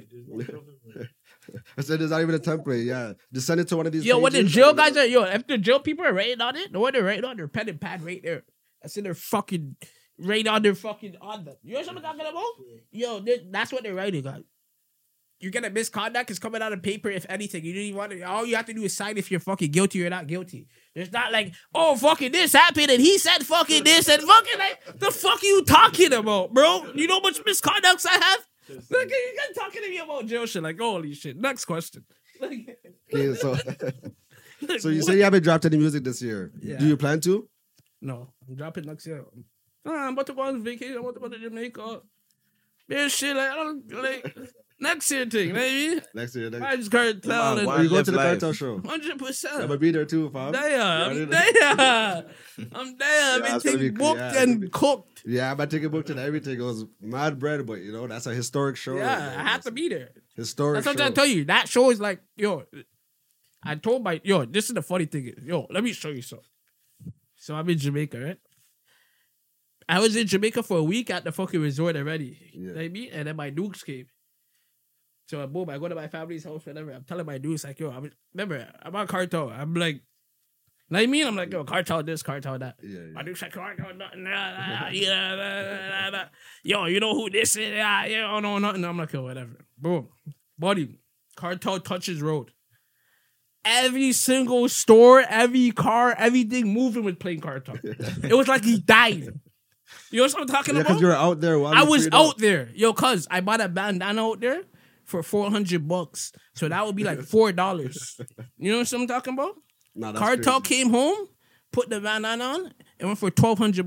I said it's not even a template, yeah. Just send it to one of these
yo, what the
pages.
jail guys are, if the jail people are writing on it, what they're writing on their pen and pad right there. That's in their fucking, right on their fucking, on them. You know what I'm talking about? Yo, that's what they're writing on. you get a misconduct, it's coming out of paper. If anything, you didn't want to. All you have to do is sign if you're fucking guilty or not guilty. It's not like, oh, fucking this happened and he said fucking this and fucking like, the fuck are you talking about, bro? You know how much misconducts I have? Look, you guys talking to me about jail shit. Like, holy shit. Next question. Like,
Okay, so you say you haven't dropped any music this year.
Yeah.
Do you plan to?
no, I'm dropping next year. I'm about to go on vacation. I'm about to go to Jamaica. Man, shit, like, I don't, like, next year thing, maybe.
Next year.
I just cartel and
Why
Are you going
live
to the
life?
cartel show?
100%.
I'm gonna be there too, fam.
I'm there.
that's gonna be
Everything
cool.
booked
Yeah,
and cooked.
Yeah, I'm taking booked and everything. It was mad bread, but you know that's a historic show.
Yeah, I have to be there.
Historic.
That's what I'm
show.
trying to tell you. That show is like, yo, I told my, yo, this is the funny thing. Yo, let me show you something. So I'm in Jamaica, right? I was in Jamaica for a week at the fucking resort already.
Yeah.
You know what I mean? And then my dukes came. So boom, I go to my family's house, whatever. I'm telling my dukes, like, yo, remember, I'm on cartel. I'm like, you know what I mean? I'm like, yo, cartel this, cartel that.
Yeah,
My dude's like, cartel nothing. Yo, you know who this is? Yeah, no, nothing. I'm like, yo, whatever. Boom. Buddy, cartel touches road. Every single store, every car, everything moving was playing cartel. It was like he died. You know what I'm talking
Yeah,
about?
because you're out there. While
I
you
was
freed
out
up.
there. Yo, cuz I bought a bandana out there for $400. So that would be like $4. You know what I'm talking about?
Nah, that's
Cartel
crazy.
came home, put the bandana on, and went for $1,200.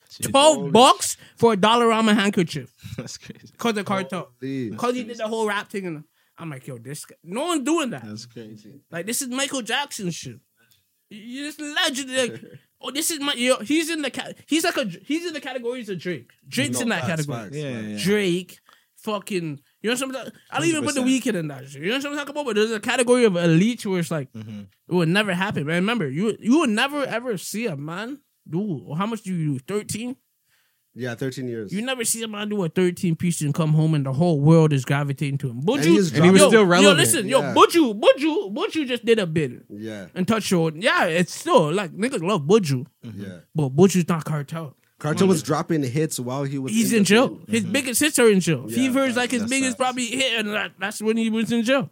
$12 for a Dollarama handkerchief.
That's crazy.
Cause of cartel.
Holy.
Cause he did the whole rap thing. And I'm like, yo, this guy, no one's doing that.
That's crazy.
Like, this is Michael Jackson shit. You just legend. Like, oh, this is my. Yo, he's in the he's in the categories of Drake. Drake's
No,
in that
facts,
category.
facts,
Yeah,
facts.
yeah.
Drake, fucking. You know what I'm talking? I don't even put the
100%.
Weeknd in that shit. You know what I'm talking about? But there's a category of elite where it's like it would never happen. Man, remember, you would never ever see a man do. How much do you do? 13.
Yeah, 13 years.
You never see a man do a 13 piece and come home and the whole world is gravitating to him.
And he was
Buju,
still relevant.
Yo, listen,
Yeah.
Buju just did a bit
Yeah,
and touch road. Yeah, it's still like niggas love Buju,
yeah.
but Buju's not cartel.
Cartel was dropping hits while he was.
He's in
the
jail.
thing.
His biggest hits are in jail.
Yeah,
Fever is like his
that's
biggest
facts.
probably hit, and that's when he was in jail.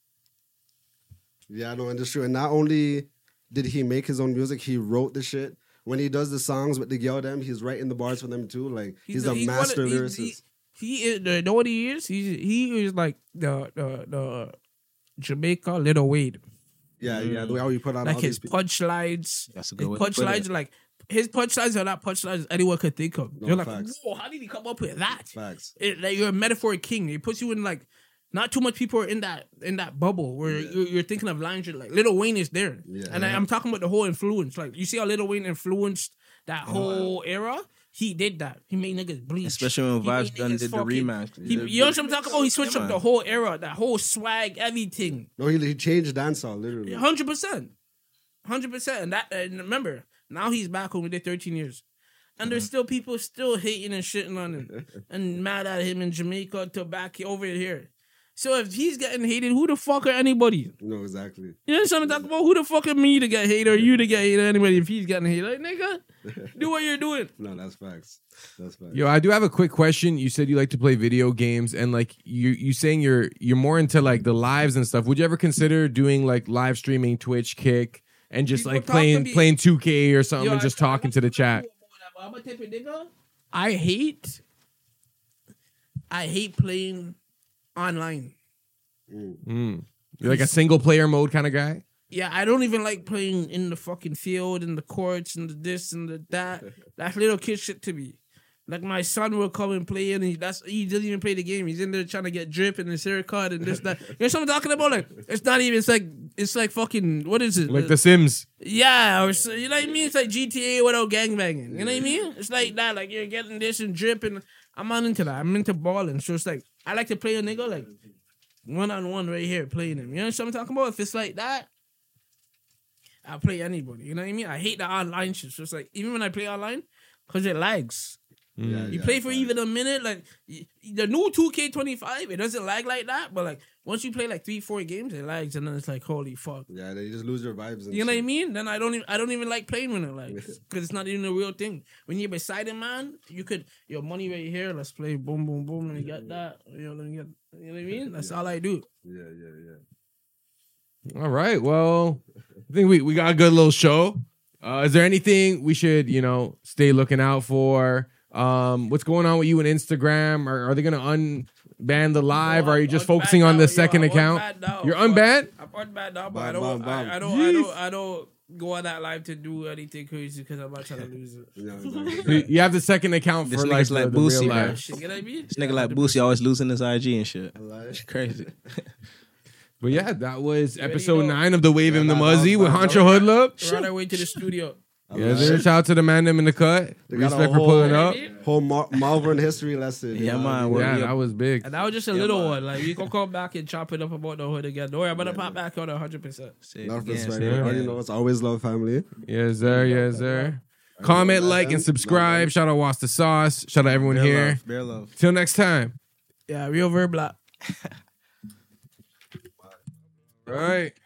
Yeah, no, and it's true. And not only did he make his own music, he wrote the shit. When he does the songs with the girl them, he's writing the bars for them too. Like he's a master lyricist.
He is. You know what he is? He is like the Jamaica Little Wade.
Yeah, yeah. The way how he put out
Like
all
his
these people.
punchlines.
That's a
His
good way to put
punchlines
it.
are like his punchlines are not punchlines anyone could think of.
No,
You're like,
facts.
whoa, how did he come up with that?
Facts.
Like you're a metaphor king. It puts you in like not too much people are in that bubble where you're thinking of lines. You're like Lil Wayne is there,
Yeah.
and I'm talking about the whole influence. Like you see how Lil Wayne influenced that whole era. He did that. He made niggas bleach.
Especially when
He made
Vibes done
niggas
did the
fucking-
rematch.
You know what I'm talking about? He switched
Yeah,
up
man.
the whole era, that whole swag, everything.
No, he changed dancehall literally.
100%. 100%. And remember, now he's back home. We did 13 years. And there's still people still hating and shitting on him and mad at him in Jamaica to back over here. So if he's getting hated, who the fuck are anybody?
No, exactly.
You know what I'm talking about? Who the fuck are me to get hated or you to get hated anybody if he's getting hated? Like, nigga, do what you're doing.
No, that's facts. That's facts.
Yo, I do have a quick question. You said you like to play video games, and like you saying you're more into like the lives and stuff. Would you ever consider doing like live streaming Twitch, Kick, and just
People
like
talk to me-
playing 2K or something
Yo,
and just
I
talking to the chat?
I'm a type of nigga. I hate playing online.
Mm. You're like a single player mode kind of guy.
Yeah, I don't even like playing in the fucking field and the courts and the this and the that. That's little kid shit to me. Like my son will come and play and he doesn't even play the game. He's in there trying to get drip and his haircut and this that. You know what I'm talking about? Like it's not even. It's like fucking. What is it?
Like The Sims.
Yeah, or you know what I mean? It's like GTA without gangbanging. You know what I mean? It's like that. Like you're getting this and drip and I'm not into that. I'm into balling. So it's like I like to play a nigga like 1-on-1 right here playing him. You know what I'm talking about? If it's like that, I'll play anybody. You know what I mean? I hate the online shit. So it's like even when I play online, cause it lags. You play for even a minute, like the new 2K25, it doesn't lag like that. But like once you play like 3-4 games, it lags, and then it's like holy fuck.
Yeah, then you just lose your vibes. And
You know what I
shit.
mean? Then I don't even like playing with it, like because it's not even a real thing. When you're beside it, man, you could your money right here. Let's play boom, boom, boom. Let me get that. Let me get. You know what I mean? That's all I do.
Yeah.
All right. Well, I think we got a good little show. Is there anything we should, stay looking out for? What's going on with you on Instagram? Are they gonna unban the live? Or are you just focusing on the second account? You're unbanned?
I'm unbanned now, but
Bam,
I don't.
bam, bam.
I don't go on that live to do anything crazy because I'm not trying to lose it.
You have the second account for
This
like
nigga's like
the real
Boosie, man.
life.
Shit, you know what I mean?
This nigga like Boosie always losing his IG and shit.
Like-
It's crazy.
But yeah, that was
Ready to
episode
go?
9 of the Wave and the
that
Muzzy
was
with
fun.
Honcho Hoodlup.
We're on our way to the studio.
Yeah, there. Shout out to the man them in the cut.
They got a
Respect for
whole-
pulling up.
Whole Malvern history lesson.
Yeah, man.
Yeah, that was big.
And that was just a little one. Like we can come back and chop it up about the hood again. Don't worry, I'm gonna pop back on 100%.
Say it
Enough
again,
respect.
say it
You
again.
know, it's always love family.
Yes, sir. Yes, sir. Comment, like, and subscribe. Shout out Wasta Sauce. Shout out everyone
Bear
here.
love, bear love.
Till next time.
Yeah, real verb block.
All right.